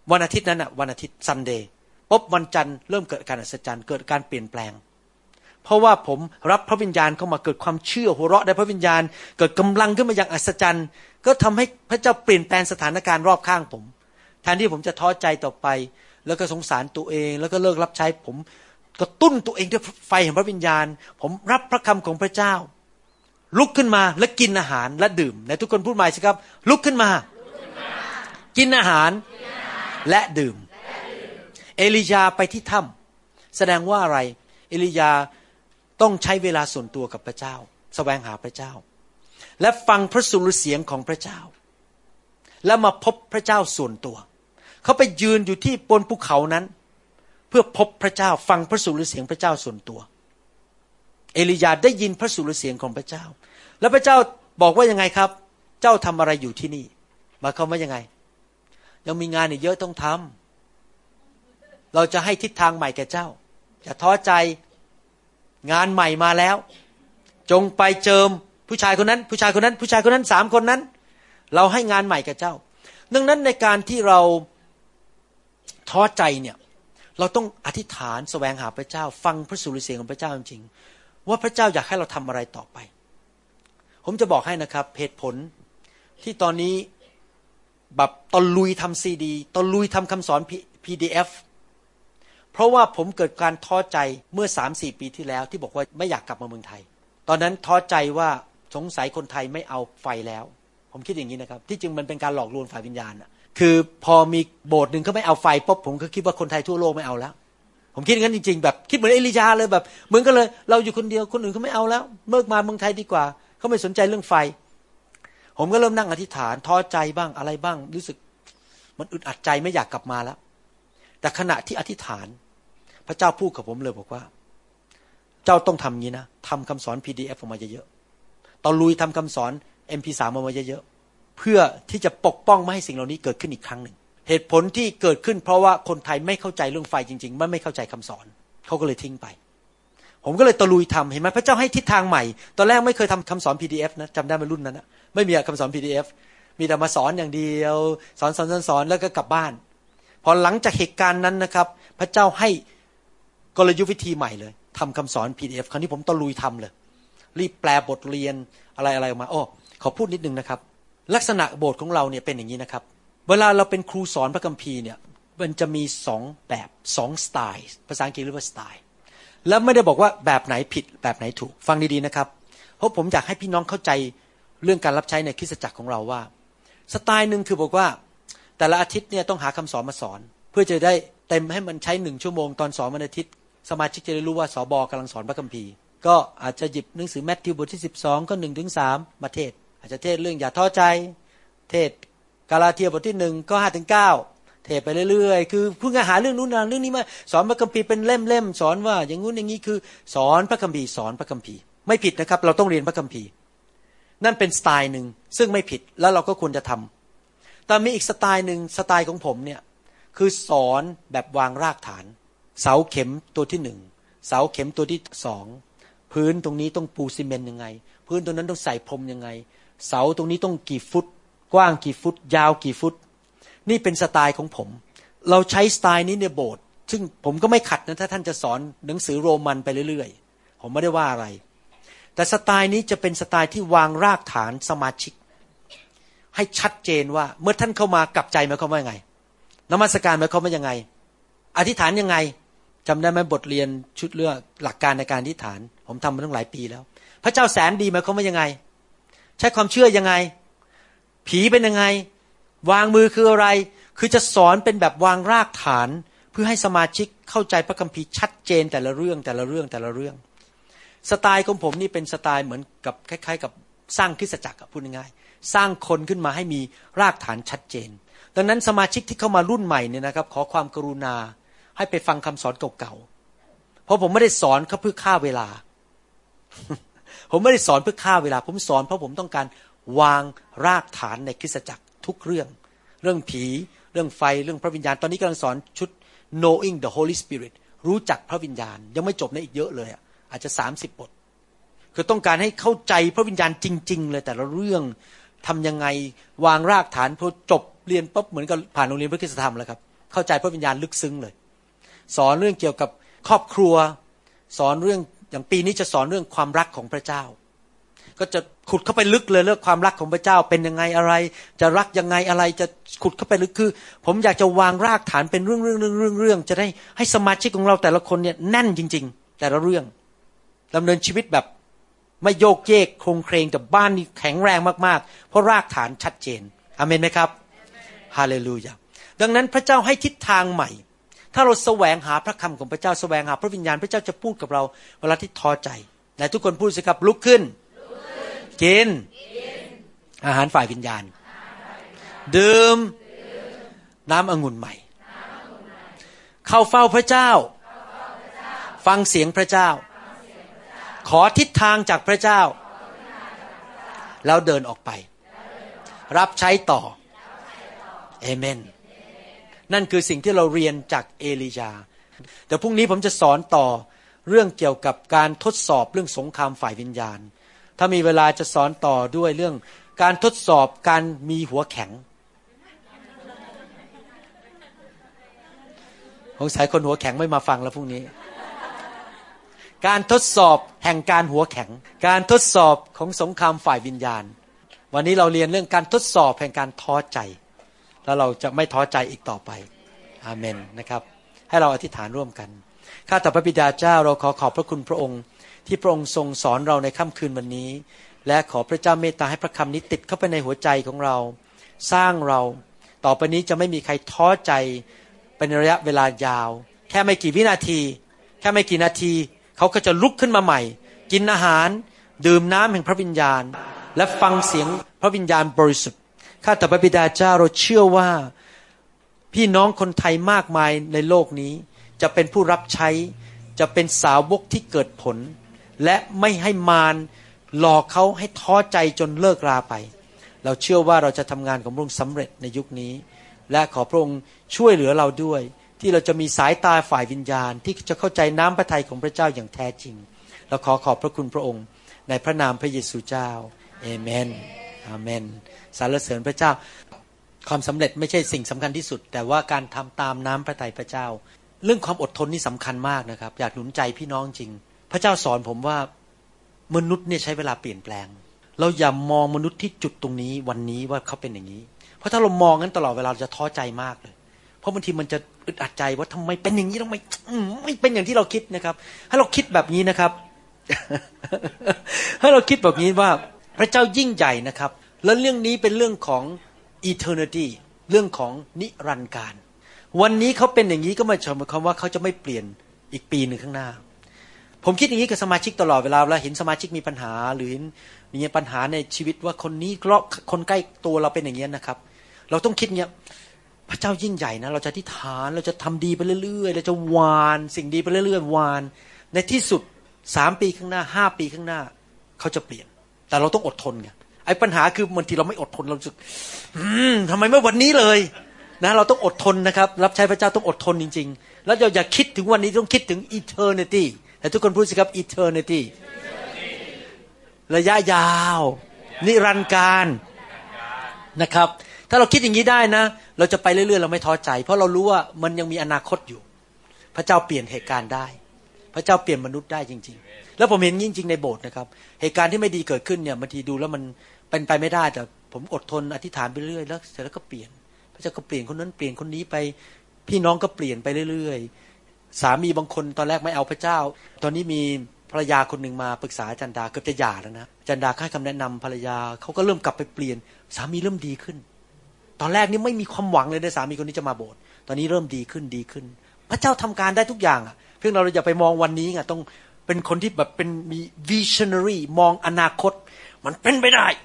วันอาทิตย์นั้นอ่ะวันอาทิตย์ซันเดย์ปุ๊บวันจันทร์เริ่มเกิดการอัศจรรย์เกิดการเปลี่ยนแปลงเพราะว่าผมรับพระวิญญาณเข้ามาเกิดความเชื่อหัวเราะในพระวิญญาณเกิดกำลังขึ้นมาอย่างอัศจรรย์ก็ทำให้พระเจ้าเปลี่ยนแปลงสถานการณ์รอบข้างผมแทนที่ผมจะท้อใจต่อไปแล้วก็สงสารตัวเองแล้วก็เลิกรับใช้ผมกระตุ้นตัวเองด้วยไฟแห่งพระวิญญาณผมรับพระคำของพระเจ้าลุกขึ้นมาและกินอาหารและดื่มในทุกคนพูดใหม่สิครับลุกขึ้นมากินอาหารและดื่มเอลียาไปที่ถ้ำแสดงว่าอะไรเอลียาต้องใช้เวลาส่วนตัวกับพระเจ้าแสวงหาพระเจ้าและฟังพระสุรเสียงของพระเจ้าแล้วมาพบพระเจ้าส่วนตัวเขาไปยืนอยู่ที่บนภูเขานั้นเพื่อพบพระเจ้าฟังพระสุรเสียงพระเจ้าส่วนตัวเอลียาได้ยินพระสุรเสียงของพระเจ้าแล้วพระเจ้าบอกว่ายังไงครับเจ้าทำอะไรอยู่ที่นี่หมายความว่ายังไงยังมีงานอีกเยอะต้องทำเราจะให้ทิศทางใหม่แก่เจ้าอย่าท้อใจงานใหม่มาแล้วจงไปเจิมผู้ชายคนนั้นผู้ชายคนนั้นผู้ชายคนนั้น3 คนนั้นเราให้งานใหม่แก่เจ้าดังนั้นในการที่เราท้อใจเนี่ยเราต้องอธิษฐานแสวงหาพระเจ้าฟังพระสุรเสียงของพระเจ้าจริงๆว่าพระเจ้าอยากให้เราทำอะไรต่อไปผมจะบอกให้นะครับเหตุผลที่ตอนนี้แบบตะลุยทำซีดีตะลุยทำคำสอน PDF เพราะว่าผมเกิดการท้อใจเมื่อ 3-4 ปีที่แล้วที่บอกว่าไม่อยากกลับมาเมืองไทยตอนนั้นท้อใจว่าสงสัยคนไทยไม่เอาไฟแล้วผมคิดอย่างนี้นะครับที่จริงมันเป็นการหลอกลวงฝ่ายวิญญาณคือพอมีโบสถ์นึงเขาไม่เอาไฟปุ๊บผมก็คิดว่าคนไทยทั่วโลกไม่เอาแล้วผมคิดอย่างนั้นจริงๆแบบคิดเหมือนเอลียาเลยแบบเหมือนกันเลยเราอยู่คนเดียวคนอื่นเขาไม่เอาแล้วเมื่อมาเมืองไทยดีกว่าเขาไม่สนใจเรื่องไฟผมก็เริ่มนั่งอธิษฐานท้อใจบ้างอะไรบ้างรู้สึกมันอึดอัดใจไม่อยากกลับมาแล้วแต่ขณะที่อธิษฐานพระเจ้าพูดกับผมเลยบอกว่าเจ้าต้องทำงี้นะทำคำสอน PDF ออกมาเยอะๆตอนลุยทำคำสอน MP3 ออกมาเยอะๆเพื่อที่จะปกป้องไม่ให้สิ่งเหล่านี้เกิดขึ้นอีกครั้งหนึ่งเหตุผลที่เกิดขึ้นเพราะว่าคนไทยไม่เข้าใจเรื่องไฟจริงๆไม่เข้าใจคำสอนเขาก็เลยทิ้งไปผมก็เลยตะลุยทำเห็นไหมพระเจ้าให้ทิศทางใหม่ตอนแรกไม่เคยทำคำสอน PDF นะจำได้ไหมรุ่นนั้นนะไม่มีคำสอน PDF มีแต่มาสอนอย่างเดียวสอนแล้วก็กลับบ้านพอหลังจากเหตุการณ์นั้นนะครับพระเจ้าให้กลยุทธ์วิธีใหม่เลยทำคำสอน PDF คราวนี้ผมตะลุยทำเลยรีบแปลบทเรียนอะไรออกมาขอพูดนิดนึงนะครับลักษณะโบสถ์ของเราเนี่ยเป็นอย่างนี้นะครับเวลาเราเป็นครูสอนพระคัมภีร์เนี่ยมันจะมี2แบบ2สไตล์ภาษาอังกฤษเรียกว่าสไตล์แล้วไม่ได้บอกว่าแบบไหนผิดแบบไหนถูกฟังดีๆนะครับเพราะผมอยากให้พี่น้องเข้าใจเรื่องการรับใช้ในคริสตจักรของเราว่าสไตล์นึงคือบอกว่าแต่ละอาทิตย์เนี่ยต้องหาคำสอนมาสอนเพื่อจะได้เต็มให้มันใช้1 ชั่วโมงตอนสอนวันอาทิตย์สมาชิกจะได้รู้ว่าสบกำลังสอนพระคัมภีร์ก็อาจจะหยิบหนังสือแมทธิวบทที่12ก็1 ถึง 3มาเทศอาจจะเทศเรื่องอย่าท้อใจเทศกาลาเทียบทที่1ก็5 ถึง 9เทศไปเรื่อยๆคือพูดง่ายหาเรื่องนู้นเรื่องนี้มาสอนพระคัมภีร์เป็นเล่มๆสอนว่าอย่างงู้นอย่างนี้คือสอนพระคัมภีร์สอนพระคัมภีร์ไม่ผิดนะครับเราต้องเรียนพระคัมภีร์นั่นเป็นสไตล์นึงซึ่งไม่ผิดแล้วเราก็ควรจะทำแต่มีอีกสไตล์นึงสไตล์ของผมเนี่ยคือสอนแบบวางรากฐานเสาเข็มตัวที่1เสาเข็มตัวที่2พื้นตรงนี้ต้องปูซีเมนต์ยังไงพื้นตรงนั้นต้องใส่พรมยังไงเสาตรงนี้ต้องกี่ฟุตกว้างกี่ฟุตยาวกี่ฟุตนี่เป็นสไตล์ของผมเราใช้สไตล์นี้ในโบสถ์ซึ่งผมก็ไม่ขัดนะถ้าท่านจะสอนหนังสือโรมันไปเรื่อยๆผมไม่ได้ว่าอะไรแต่สไตล์นี้จะเป็นสไตล์ที่วางรากฐานสมาชิกให้ชัดเจนว่าเมื่อท่านเข้ามากลับใจหมายความว่ายังไงนมัสการหมายความว่ายังไงอธิษฐานยังไงจำได้ไหมบทเรียนชุดเรื่องหลักการในการอธิษฐานผมทำมาตั้งหลายปีแล้วพระเจ้าแสนดีหมายความว่ายังไงใช้ความเชื่อยังไงผีเป็นยังไงวางมือคืออะไรคือจะสอนเป็นแบบวางรากฐานเพื่อให้สมาชิกเข้าใจพระคัมภีร์ชัดเจนแต่ละเรื่องสไตล์ของผมนี่เป็นสไตล์เหมือนกับคล้ายๆกับสร้างคริสตจักรพูดง่ายๆสร้างคนขึ้นมาให้มีรากฐานชัดเจนดังนั้นสมาชิกที่เข้ามารุ่นใหม่เนี่ยนะครับขอความกรุณาให้ไปฟังคำสอนเก่าๆเพราะผมไม่ได้สอนเขาเพื่อฆ่าเวลา ผมไม่ได้สอนเพื่อฆ่าเวลาผมสอนเพราะผมต้องการวางรากฐานในคริสตจักรทุกเรื่องผีเรื่องไฟเรื่องพระวิญญาณตอนนี้กำลังสอนชุด knowing the Holy Spirit รู้จักพระวิญญาณยังไม่จบนะอีกเยอะเลยอาจจะ30 บทคือต้องการให้เข้าใจพระวิญญาณจริงๆเลยแต่ละเรื่องทำยังไงวางรากฐานพอจบเรียนปุ๊บเหมือนกับผ่านโรงเรียนพระคริสตธรรมแล้วครับเข้าใจพระวิญญาณลึกซึ้งเลยสอนเรื่องเกี่ยวกับครอบครัวสอนเรื่องอย่างปีนี้จะสอนเรื่องความรักของพระเจ้าก็จะขุดเข้าไปลึกเลยเรื่องความรักของพระเจ้าเป็นยังไงอะไรจะรักยังไงอะไรจะขุดเข้าไปลึกคือผมอยากจะวางรากฐานเป็นเรื่องจะได้ให้สมาชิกของเราแต่ละคนเนี่ยแน่นจริงๆแต่ละเรื่องดำเนินชีวิตแบบไม่โยกเยกโครงเครงแต่บ้านนี่แข็งแรงมากๆเพราะรากฐานชัดเจนอาเมนไหมครับฮาเลลูยาดังนั้นพระเจ้าให้ทิศทางใหม่ถ้าเราแสวงหาพระคำของพระเจ้าแสวงหาพระวิญญาณพระเจ้าจะพูดกับเราเวลาที่ท้อใจไหนทุกคนพูดสิครับลุกขึ้นกินอาหารฝ่ายวิญญาณดื่มน้ำองุ่นใหม่เข้าเฝ้าพระเจ้าฟังเสียงพระเจ้าขอทิศทางจากพระเจ้าแล้วเดินออกไปรับใช้ต่อเอเมนนั่นคือสิ่งที่เราเรียนจากเอลียาแต่พรุ่งนี้ผมจะสอนต่อเรื่องเกี่ยวกับการทดสอบเรื่องสงครามฝ่ายวิญญาณถ้ามีเวลาจะสอนต่อด้วยเรื่องการทดสอบการมีหัวแข็งสงสัยคนหัวแข็งไม่มาฟังแล้วพรุ่งนี้การทดสอบแห่งการหัวแข็งการทดสอบของสงครามฝ่ายวิญญาณวันนี้เราเรียนเรื่องการทดสอบแห่งการท้อใจแล้วเราจะไม่ท้อใจอีกต่อไปอาเมนนะครับให้เราอธิษฐานร่วมกันข้าแต่พระบิดาเจ้าเราขอบพระคุณพระองค์ที่พระองค์ทรงสอนเราในค่ำคืนวันนี้และขอพระเจ้าเมตตาให้พระคำนี้ติดเข้าไปในหัวใจของเราสร้างเราต่อไปนี้จะไม่มีใครท้อใจเป็นระยะเวลายาวแค่ไม่กี่วินาทีแค่ไม่กี่นาทีเขาก็จะลุกขึ้นมาใหม่กินอาหารดื่มน้ำแห่งพระวิญญาณและฟังเสียงพระวิญญาณบริสุทธิ์ข้าแต่พระบิดาเจ้าเราเชื่อว่าพี่น้องคนไทยมากมายในโลกนี้จะเป็นผู้รับใช้จะเป็นสาวกที่เกิดผลและไม่ให้มารหลอกเขาให้ท้อใจจนเลิกราไปเราเชื่อว่าเราจะทำงานของพระองค์สำเร็จในยุคนี้และขอพระองค์ช่วยเหลือเราด้วยที่เราจะมีสายตาฝ่ายวิญญาณที่จะเข้าใจน้ำพระทัยของพระเจ้าอย่างแท้จริงเราขอบพระคุณพระองค์ในพระนามพระเยซูเจ้าเอเมนอาเมนสรรเสริญพระเจ้าความสำเร็จไม่ใช่สิ่งสำคัญที่สุดแต่ว่าการทำตามน้ำพระทัยพระเจ้าเรื่องความอดทนนี่สำคัญมากนะครับอยากหนุนใจพี่น้องจริงพระเจ้าสอนผมว่ามนุษย์เนี่ยใช้เวลาเปลี่ยนแปลงเราอย่ามองมนุษย์ที่จุดตรงนี้วันนี้ว่าเขาเป็นอย่างนี้เพราะถ้าเรามองงั้นตลอดเวลาเราจะท้อใจมากเลยเพราะบางทีมันจะอึดอัดใจว่าทำไมเป็นอย่างนี้ทำไมไม่เป็นอย่างที่เราคิดนะครับให้เราคิดแบบนี้นะครับ ให้เราคิดแบบนี้ว่าพระเจ้ายิ่งใหญ่นะครับแล้วเรื่องนี้เป็นเรื่องของ eternity เรื่องของนิรันดร์การวันนี้เขาเป็นอย่างนี้ก็หมายความว่าเขาจะไม่เปลี่ยนอีกปีหนึ่งข้างหน้าผมคิดอย่างนี้กับสมาชิกตลอดเวลาเห็นสมาชิกมีปัญหาหรือมีปัญหาในชีวิตว่าคนนี้คนใกล้ตัวเราเป็นอย่างนี้นะครับเราต้องคิดเงี้ยพระเจ้ายิ่งใหญ่นะเราจะอธิษฐานเราจะทำดีไปเรื่อยๆเราจะหวานสิ่งดีไปเรื่อยๆหวานในที่สุด3 ปีข้างหน้า5 ปีข้างหน้าเขาจะเปลี่ยนแต่เราต้องอดทนไงไอ้ปัญหาคือบางทีเราไม่อดทนเราสึกทำไมไม่วันนี้เลยนะเราต้องอดทนนะครับรับใช้พระเจ้าต้องอดทนจริงๆแล้วเราอย่าคิดถึงวันนี้ต้องคิดถึง eternity แต่ทุกคนพูดสิครับ eternity ระยะยาวนิรันดร์การนะครับถ้าเราคิดอย่างนี้ได้นะเราจะไปเรื่อยๆเราไม่ท้อใจเพราะเรารู้ว่ามันยังมีอนาคตอยู่พระเจ้าเปลี่ยนเหตุการณ์ได้พระเจ้าเปลี่ยนมนุษย์ได้จริงๆแล้วผมเห็นจริงๆในโบสถ์นะครับเหตุการณ์ที่ไม่ดีเกิดขึ้นเนี่ยบางทีดูแล้วมันเป็นไปไม่ได้แต่ผมอดทนอธิษฐานไปเรื่อยแล้วเสร็จแล้วก็เปลี่ยนพระเจ้าก็เปลี่ยนคนนั้นเปลี่ยนคนนี้ไปพี่น้องก็เปลี่ยนไปเรื่อยๆสามีบางคนตอนแรกไม่เอาพระเจ้าตอนนี้มีภรรยาคนหนึ่งมาปรึกษาอาจารย์ดาเกือบจะหย่าแล้วนะอาจารย์ดาให้คำแนะนำภรรยาเขาก็เริ่มกลับไปเปลี่ยนสามีเริ่มดีขึ้นตอนแรกนี่ไม่มีความหวังเลยนะสามีคนนี้จะมาโบสถ์ตอนนี้เริ่มดีขึ้นพระเจ้าทำการได้ทุกอย่างเพียงเราอย่าไปมองวันนี้ไงต้องเป็นคนที่แบบเป็นมี visionary มองอนาคตมันเป็นไปได้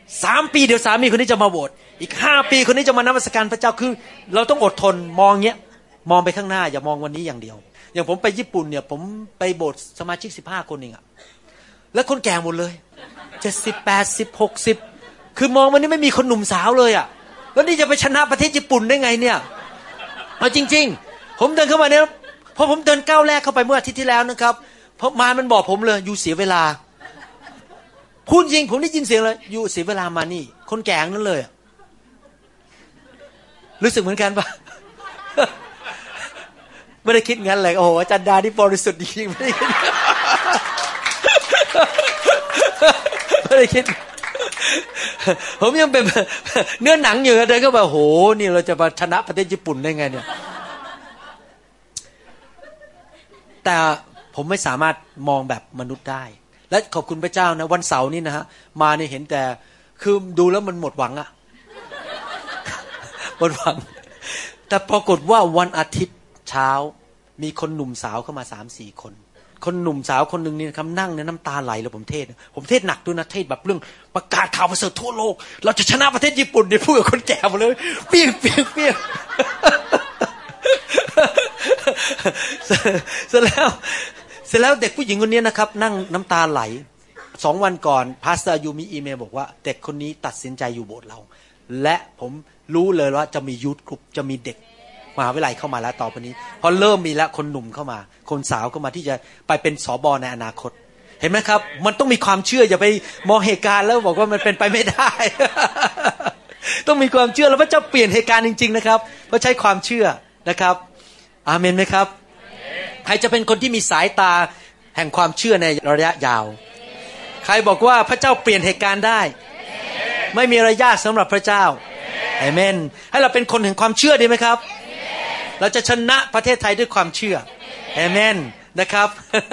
3 ปีเดี๋ยวสามีคนนี้จะมาโบสถ์อีก5 ปีคนนี้จะมานมัสการพระเจ้าคือเราต้องอดทนมองเงี้ยมองไปข้างหน้าอย่ามองวันนี้อย่างเดียวอย่างผมไปญี่ปุ่นเนี่ยผมไปโบสถ์สมาชิก15 คนเองแล้วคนแก่หมดเลย70 80 60คือมองวันนี้ไม่มีคนหนุ่มสาวเลยแล้วนี่จะไปชนะประเทศญี่ปุ่นได้ไงเนี่ยเอาจริงๆผมเดินเข้ามาเนี่ยพอผมเดินก้าวแรกเข้าไปเมื่ออาทิตย์ที่แล้วนะครับเพราะมันบอกผมเลยอยู่เสียเวลาพูดจริงผมได้ยินเสียงเลยอยู่เสียเวลามานี่คนแก่นั้นเลยรู้สึกเหมือนกันปะไม่ได้คิดงั้นเลยโอ้โหอาจารย์ดานี่บริสุทธิ์จริงๆไม่ได้คิดไม่ได้คิดผมยังเป็นเนื้อหนังอยู่เดินก็แบบโหนี่เราจะมาชนะประเทศญี่ปุ่นได้ไงเนี่ยแต่ผมไม่สามารถมองแบบมนุษย์ได้และขอบคุณพระเจ้านะวันเสาร์นี่นะฮะมาเนี่ยเห็นแต่คือดูแล้วมันหมดหวังอะหมดหวังแต่ปรากฏว่าวันอาทิตย์เช้ามีคนหนุ่มสาวเข้ามา 3-4 คนคนหนุ่มสาวคนนึงนี่นะครับนั่งเนี่ยน้ำตาไหลเลยผมเทศหนักด้วยนะเทศแบบเรื่องประกาศข่าวประเสริฐทั่วโลกเราจะชนะประเทศญี่ปุ่นเนี่ยพูดกับคนแก่หมดเลยเปี้ยงเสร็จแล้วเด็กผู้หญิงคนนี้นะครับนั่งน้ำตาไหล2 วันก่อนพาสเตอร์ยูมีอีเมลบอกว่าเด็กคนนี้ตัดสินใจอยู่โบสถ์เราและผมรู้เลยว่าจะมียูทกรุ๊ปจะมีเด็กมหาวิทยาลัยเข้ามาแล้วต่อไปนี้พอเริ่มมีแล้วคนหนุ่มเข้ามาคนสาวเข้ามาที่จะไปเป็นสบในอนาคตเห็นไหมครับมันต้องมีความเชื่ออย่าไปมองเหตุการณ์แล้วบอกว่ามันเป็นไปไม่ได้ ต้องมีความเชื่อแล้วพระเจ้าเปลี่ยนเหตุการณ์จริงๆนะครับเพราะใช้ความเชื่อนะครับอาเมนไหมครับใครจะเป็นคนที่มีสายตาแห่งความเชื่อในระยะยาวใครบอกว่าพระเจ้าเปลี่ยนเหตุการณ์ได้ไม่มีอะไรยากสำหรับพระเจ้าอาเมนให้เราเป็นคนแห่งความเชื่อดีไหมครับเราจะชนะประเทศไทยด้วยความเชื่ออาเมนนะครับ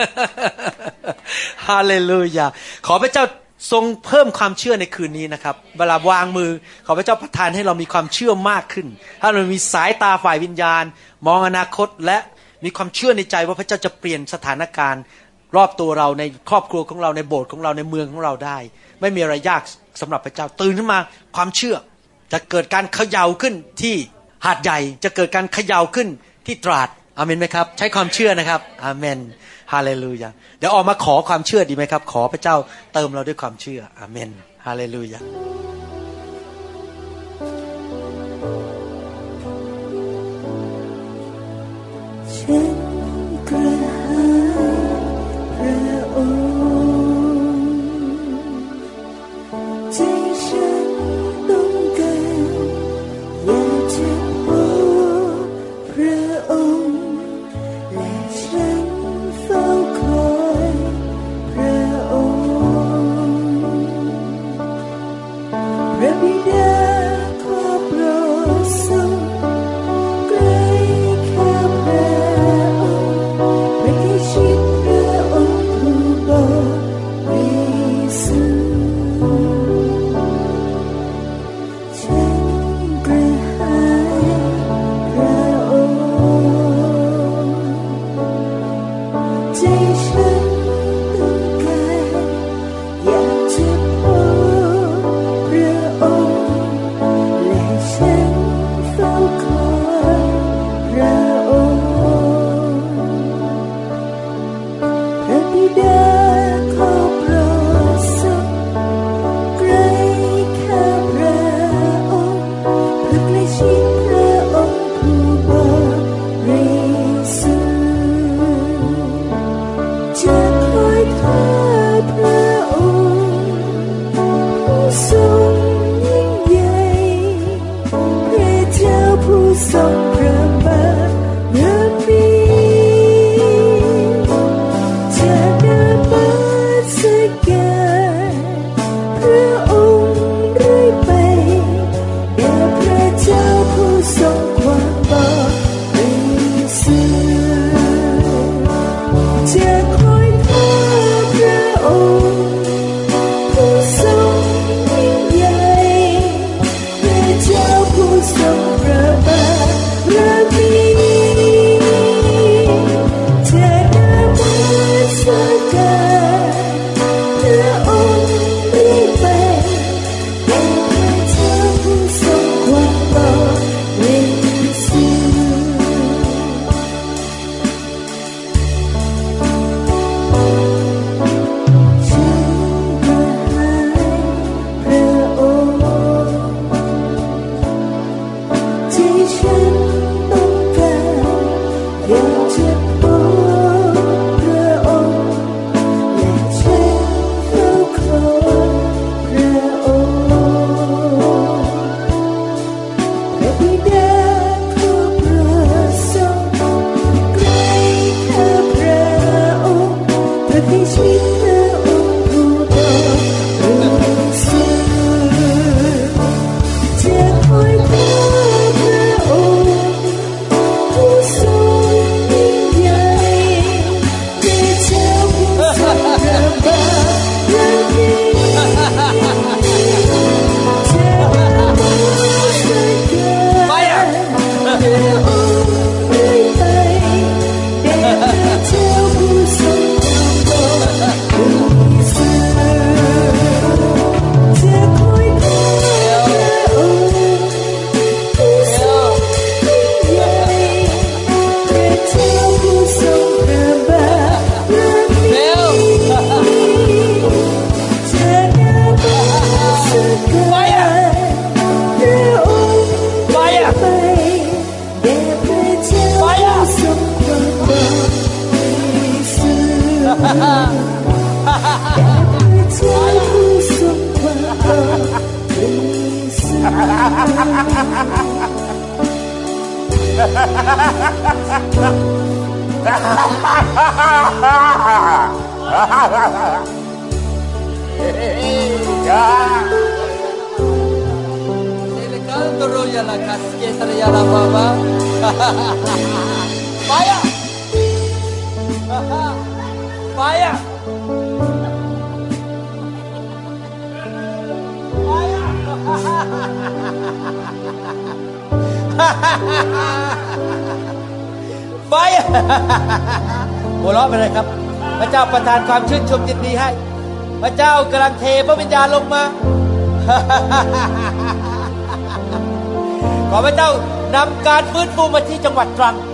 ฮาเลลูยาขอพระเจ้าทรงเพิ่มความเชื่อในคืนนี้นะครับเวลาวางมือขอพระเจ้าประทานให้เรามีความเชื่อมากขึ้นถ้าเรามีสายตาฝ่ายวิญญาณมองอนาคตและมีความเชื่อในใจว่าพระเจ้าจะเปลี่ยนสถานการณ์รอบตัวเราในครอบครัวของเราในโบสถ์ของเราในเมืองของเราได้ไม่มีอะไรยากสำหรับพระเจ้าตื่นขึ้นมาความเชื่อจะเกิดการเขย่าขึ้นที่หาดใหญ่จะเกิดการเขย่าขึ้นที่ตราดอาเมนไหมครับใช้ความเชื่อนะครับอาเมนฮาเลลูยาเดี๋ยวออกมาขอความเชื่อดีไหมครับขอพระเจ้าเติมเราด้วยความเชื่ออาเมนฮาเลลูยาฉันกระหายพระองค์ใจฉันต้องการอยากจะพบพระองค์และฉันเฝ้าคอยพระองค์พระบิดาขอโปรดทรงใกล้ข้าพระองค์พระกิชิตพระองค์ผู้บริสุทธิ์ฉันกระหายพระองค์ใจฉันต้องการอยากจะพบพระองค์และฉันเฝ้าคอยพระองค์พระบิดาขอโปรดทรงใกล้ข้าพระองค์พระใกล้ชิดพระองค์ผู้บริสุทธิ์จะคอยท่าพระองค์ผู้ทรงยิ่งใหญ่พระเจ้าผู้ทรงพระบารมีจะนมัสการพระองค์เรื่อยไปแด่พระเจ้าผู้ทรงความบริสุทธิ์จะคอยท่าพระองค์ผู้ทรงยิ่งใหญ่พระเจ้าผู้ทรงพระบารมีจะนมัสการพระองค์เรื่อยไปแด่พระเจ้าผู้ทรงความบริสุทธิ์ฉันกระหายพระองค์ใจฉันต้องการอยากจะพบพระองค์และฉันเฝ้าคอยพระองค์พระบิดาขอโปรด Fire! Fire! Fire! หัวเราะไปเลยครับพระเจ้าประทานความชื่นชมยินดีให้พระเจ้ากำลังเทพระวิญญาณลงมา ขอพระเจ้านำการฟื้นฟูมาที่จังหวัดตรัง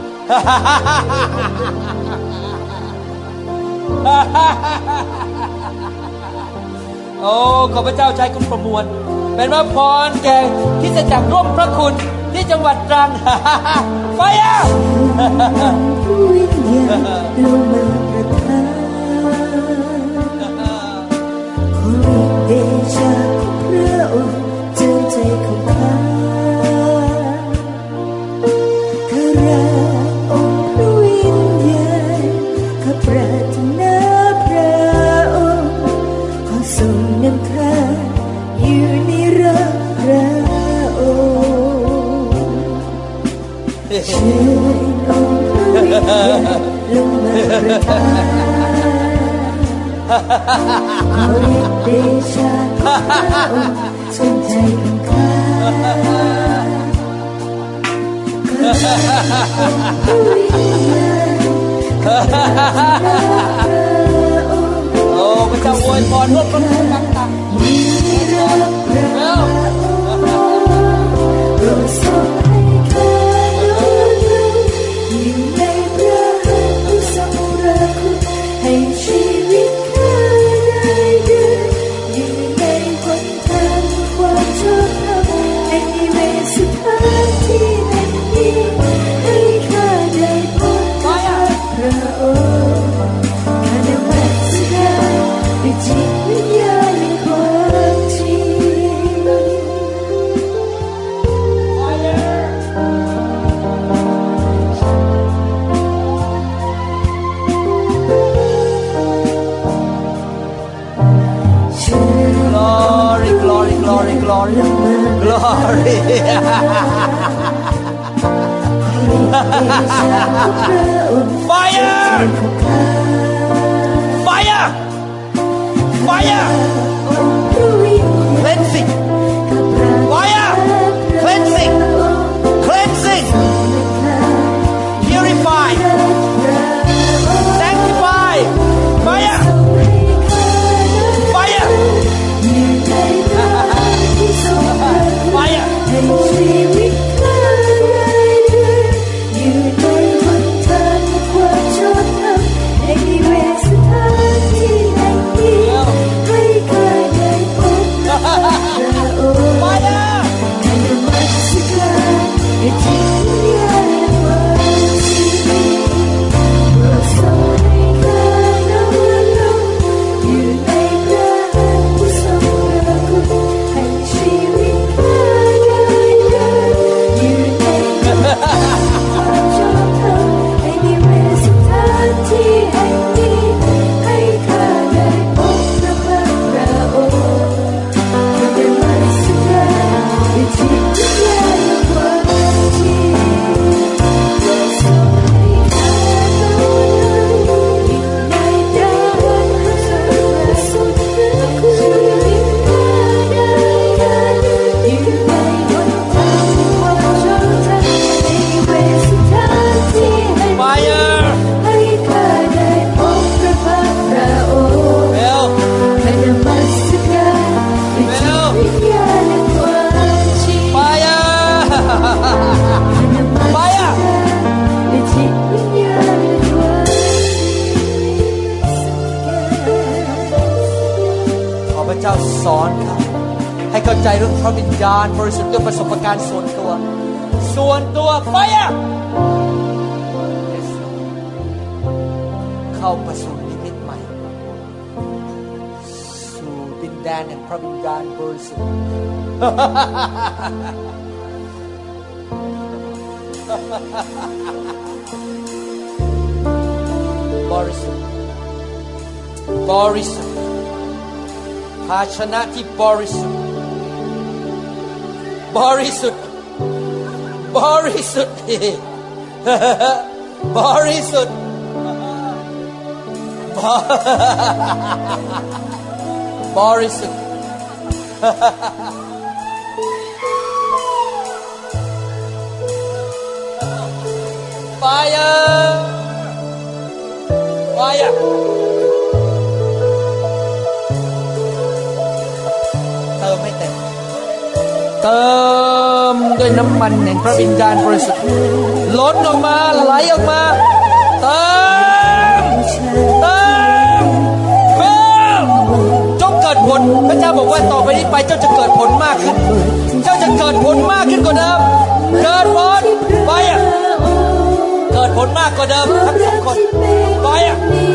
โอ้ขอพระเจ้าใช้คุณประมวลเป็นพระพรแก่คริสตจักรร่วมพระคุณที่จังหวัดตรัง ไฟอ่ะผู้วิญญาณลงมาประทานขอฤทธิ์เดชะของพระองค์เจิมใจของข้าข้ารักองค์พระวิญญาณข้าปรารถนาพระองค์ขอทรงนำข้าอยู่ในรักพระองค์เชิญองค์พระวิญญาณลงมาประทานขอฤทธิ์เดชะของพระองค์เจิมใจของข้าข้ารักองค์พระวิญญาณข้าปรารถนาพระองค์โอ้พระเจ้าอวยพรร่วมพระคุณต่างๆอยู่ในรักพระองค์โปรดทรงให้ข้าน้อมลงอยู่ในพระหัตถ์ผู้ทรงรักคุณให้ชีวิตข้าได้เดินอยู่ในหนทางความชอบธรรมให้เวสถานที่แห่งนี้ให้ข้าได้พบกับพระองค์ข้านมัสการด้วยจิตวิญญาณแห่งความจริง Glory, glory, glory, glory, glory. Fire! Fire! Fire! Cleansing! Fire! Cleansing! Cleansing! Purify! Sanctify! Fire! Fire! Fire! ให้ชีวิตข้าได้เดินอยู่ในหนทางความชอบธรรมในเวสถานที่แห่งนี้ให้ข้าได้พบกับพระองค์ข้านมัสการด้วยจิตวิญญาณแห่งความจริงโปรดทรงให้ข้าน้อมลงอยู่ในพระหัตถ์ผู้ทรงรักคุณให้ชีวิตข้าได้เดินอยู่ในหนทางความชอบธรรมให้เวสถานที่แห่งนี้ให้ข้าได้พบกับพระองค์ข้านมัสการด้วยจิตวิญญาณแห่งความจริงโปรดทรงให้ข้าน้อมลงอยู่ในพระหัตถ์ผู้ทรงรักคุณชีวิตข้าได้เดินอยู่ในหนทางความชอบธรรมในเวสถานที่แห่งนี้ Fire! ให้ข้าได้พบกับพระองค์ Bell! ข้านมัสการด้วยจิตวิญญาณแห่งความจริง Fire! ข้านมัส Fire! การด้วยจิตวิญญาณแห่งความจริงขอพระเจ้าสอนครับให้เข้าใจเรื่องพระวิญญาณบริสุทธิ์ด้วยประสบการณ์ส่วนตัวไฟอ่ะเข้าประสู่นิมิตใหม่สู่ดินแดนแห่งพระวิญญาณบริสุทธิ์บริสุทธิ์บริสุทธิ์ภาชนะที่บริสุทธิ์บริสุทธิ์บริสุทธิ์บริสุทธิ์บริสุทธิ์Fire! Fire! เติมให้เต็มเติมด้วยน้ำมันแห่งพระวิญญาณบริสุทธิ์ล้นออกมาไหลออกมาเติมเติมเติมจงเกิดผลพระเจ้าบอกว่าต่อไปนี้ไปเจ้าจะเกิดผลมากขึ้นเจ้าจะเกิดผลมากขึ้นกว่าเดิมเกิดผลไปอ่ะเกิดผลมากกว่าเดิมทั้งสองคนไปอ่ะ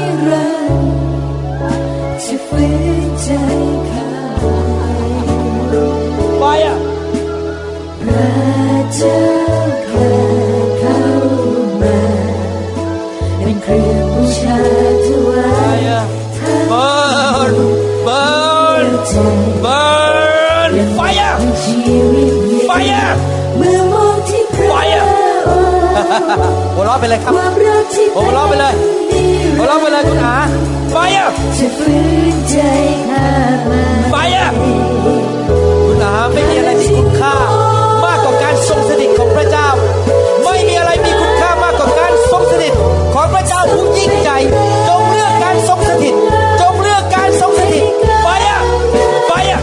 ไปอ่ะพระเจ้าข้าเข้ามาเป็นเครื่องบูชาถวายเบิร์นเบิร์นเบิร์นไฟอ่ะไฟอ่ะเมื่อมองที่ไฟอ่ะหัวเราะไปเลยครับหัวเราะไปเลยหัวเราะไปเลยคุณอาไฟอ่ะไฟอ่ะคุณอาไม่มีอะไรมีคุณค่ามากกว่าการทรงสถิตของพระเจ้าไม่มีอะไรมีคุณค่ามากกว่าการทรงสถิตของพระเจ้าผู้ยิ่งใหญ่จงเลือกการทรงสถิตจงเลือกการทรงสถิตไฟอ่ะไฟอ่ะ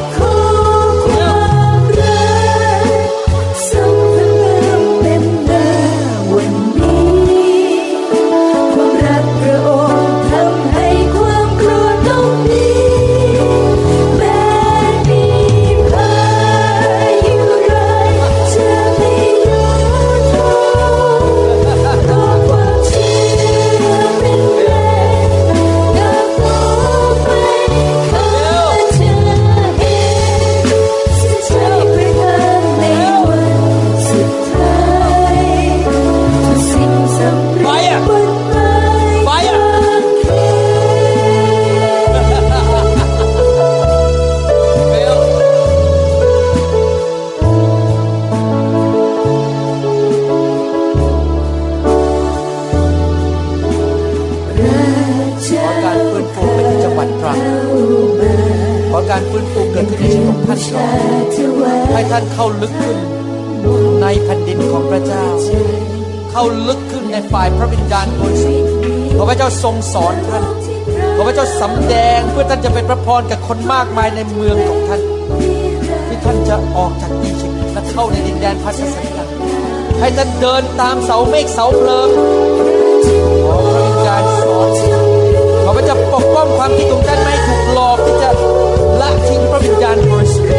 การฟื้นฟูเกิดขึ้นในชีวิตของท่านก่อนให้ท่านเข้าลึกขึ้นในแผ่นดินของพระเจ้าเข้าลึกขึ้นในฝ่ายพระวิญญาณบริสุทธิ์ขอพระเจ้าทรงสอนท่านขอพระเจ้าสำแดงเพื่อท่านจะเป็นพระพรกับคนมากมายในเมืองของท่านที่ท่านจะออกจากอียิปต์และเข้าในดินแดนพันธสัญญาให้ท่านเดินตามเสาเมฆเสาเพลิงขอพระวิญญาณสอนขอพระเจ้าปกป้องความคิดของท่านไม่ถูกหลอกที่จะละทิ้งพระวิญญาณบริสุทธิ์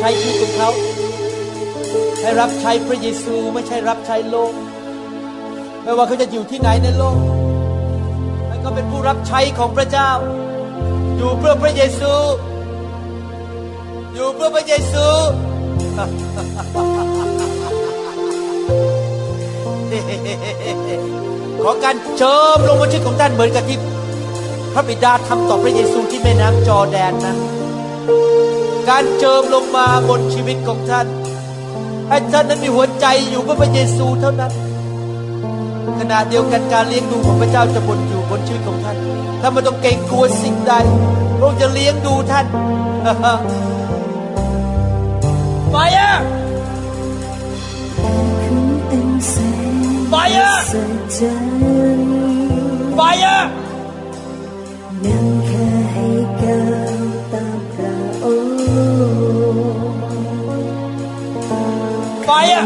ช้ชีวิตของเขาให้รับใช้พระเยซูไม่ใช่รับใช้โลกไม่ว่าเขาจะอยู่ที่ไหนในโลกให้เขาเป็นผู้รับใช้ของพระเจ้าอยู่เพื่อพระเยซูอยู่เพื่อพระเยซู ขอการเจิมลงบนชีวิตของท่านเหมือนกับที่พระบิดาทำต่อพระเยซูที่แม่น้ำจอร์แดนนะการเจิมลงมาบนชีวิตของท่านให้ท่านนั้นมีหัวใจอยู่เพื่อพระเยซูเท่านั้นขณะเดียวกันการเลี้ยงดูของพระเจ้าจะอยู่บนชีวิตของท่านถ้าไม่ต้องเกรงกลัวสิ่งใดพระองค์จะเลี้ยงดูท่าน Fire Fire Fire นั่งแค่ให้ก้าวตามพระองค์ Fire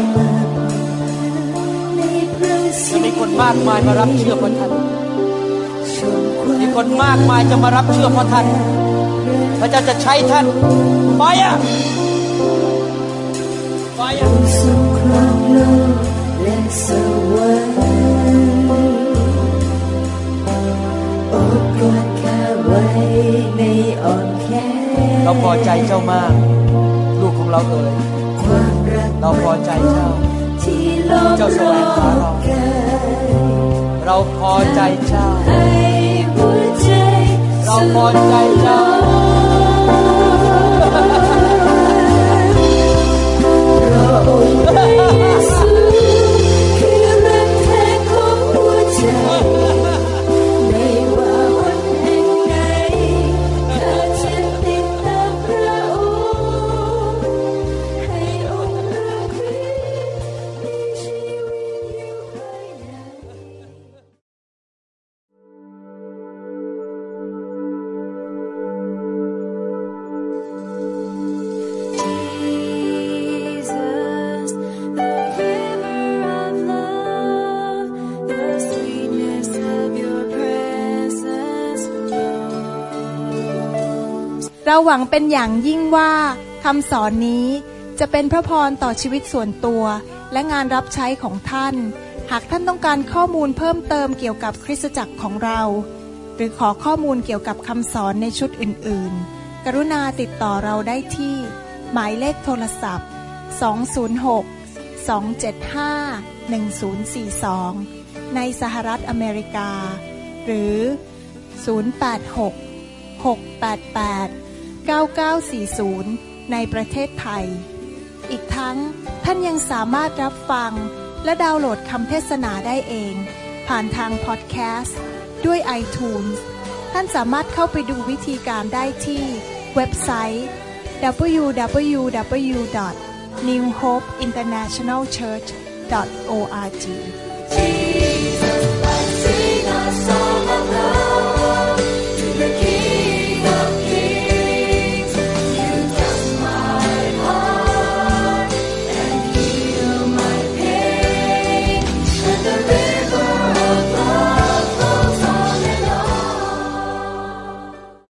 จะมีคนมากมายมารับเชื่อพระท่านมีคนมากมายจะมารับเชื่อพระท่านพระเจ้าจะใช้ท่าน Fire Fire ทรงครองโลกและสวรรค์โอบกอดข้าไว้ในอ้อมแขนเราพอใจเจ้ามากลูกของเราเอ่ยเราพอใจเจ้าเจ้าแสวงหาเราพอใจเจ้าเราพอใจเจ้าพระองค์พระเยซูคือรักแท้ของหัวใจไม่ว่าหนแห่งไหนข้าจะติดตามพระองค์ให้องค์พระคริสต์มีชีวิตอยู่ภายในเราหวังเป็นอย่างยิ่งว่าคำสอนนี้จะเป็นพระพรต่อชีวิตส่วนตัวและงานรับใช้ของท่านหากท่านต้องการข้อมูลเพิ่มเติมเกี่ยวกับคริสตจักรของเราหรือขอข้อมูลเกี่ยวกับคำสอนในชุดอื่นๆกรุณาติดต่อเราได้ที่หมายเลขโทรศัพท์206-275-1042ในสหรัฐอเมริกาหรือ086-688-9940ในประเทศไทยอีกทั้งท่านยังสามารถรับฟังและดาวน์โหลดคำเทศนาได้เองผ่านทางพอดแคสต์ด้วย iTunes ท่านสามารถเข้าไปดูวิธีการได้ที่เว็บไซต์ www.newhopeinternationalchurch.org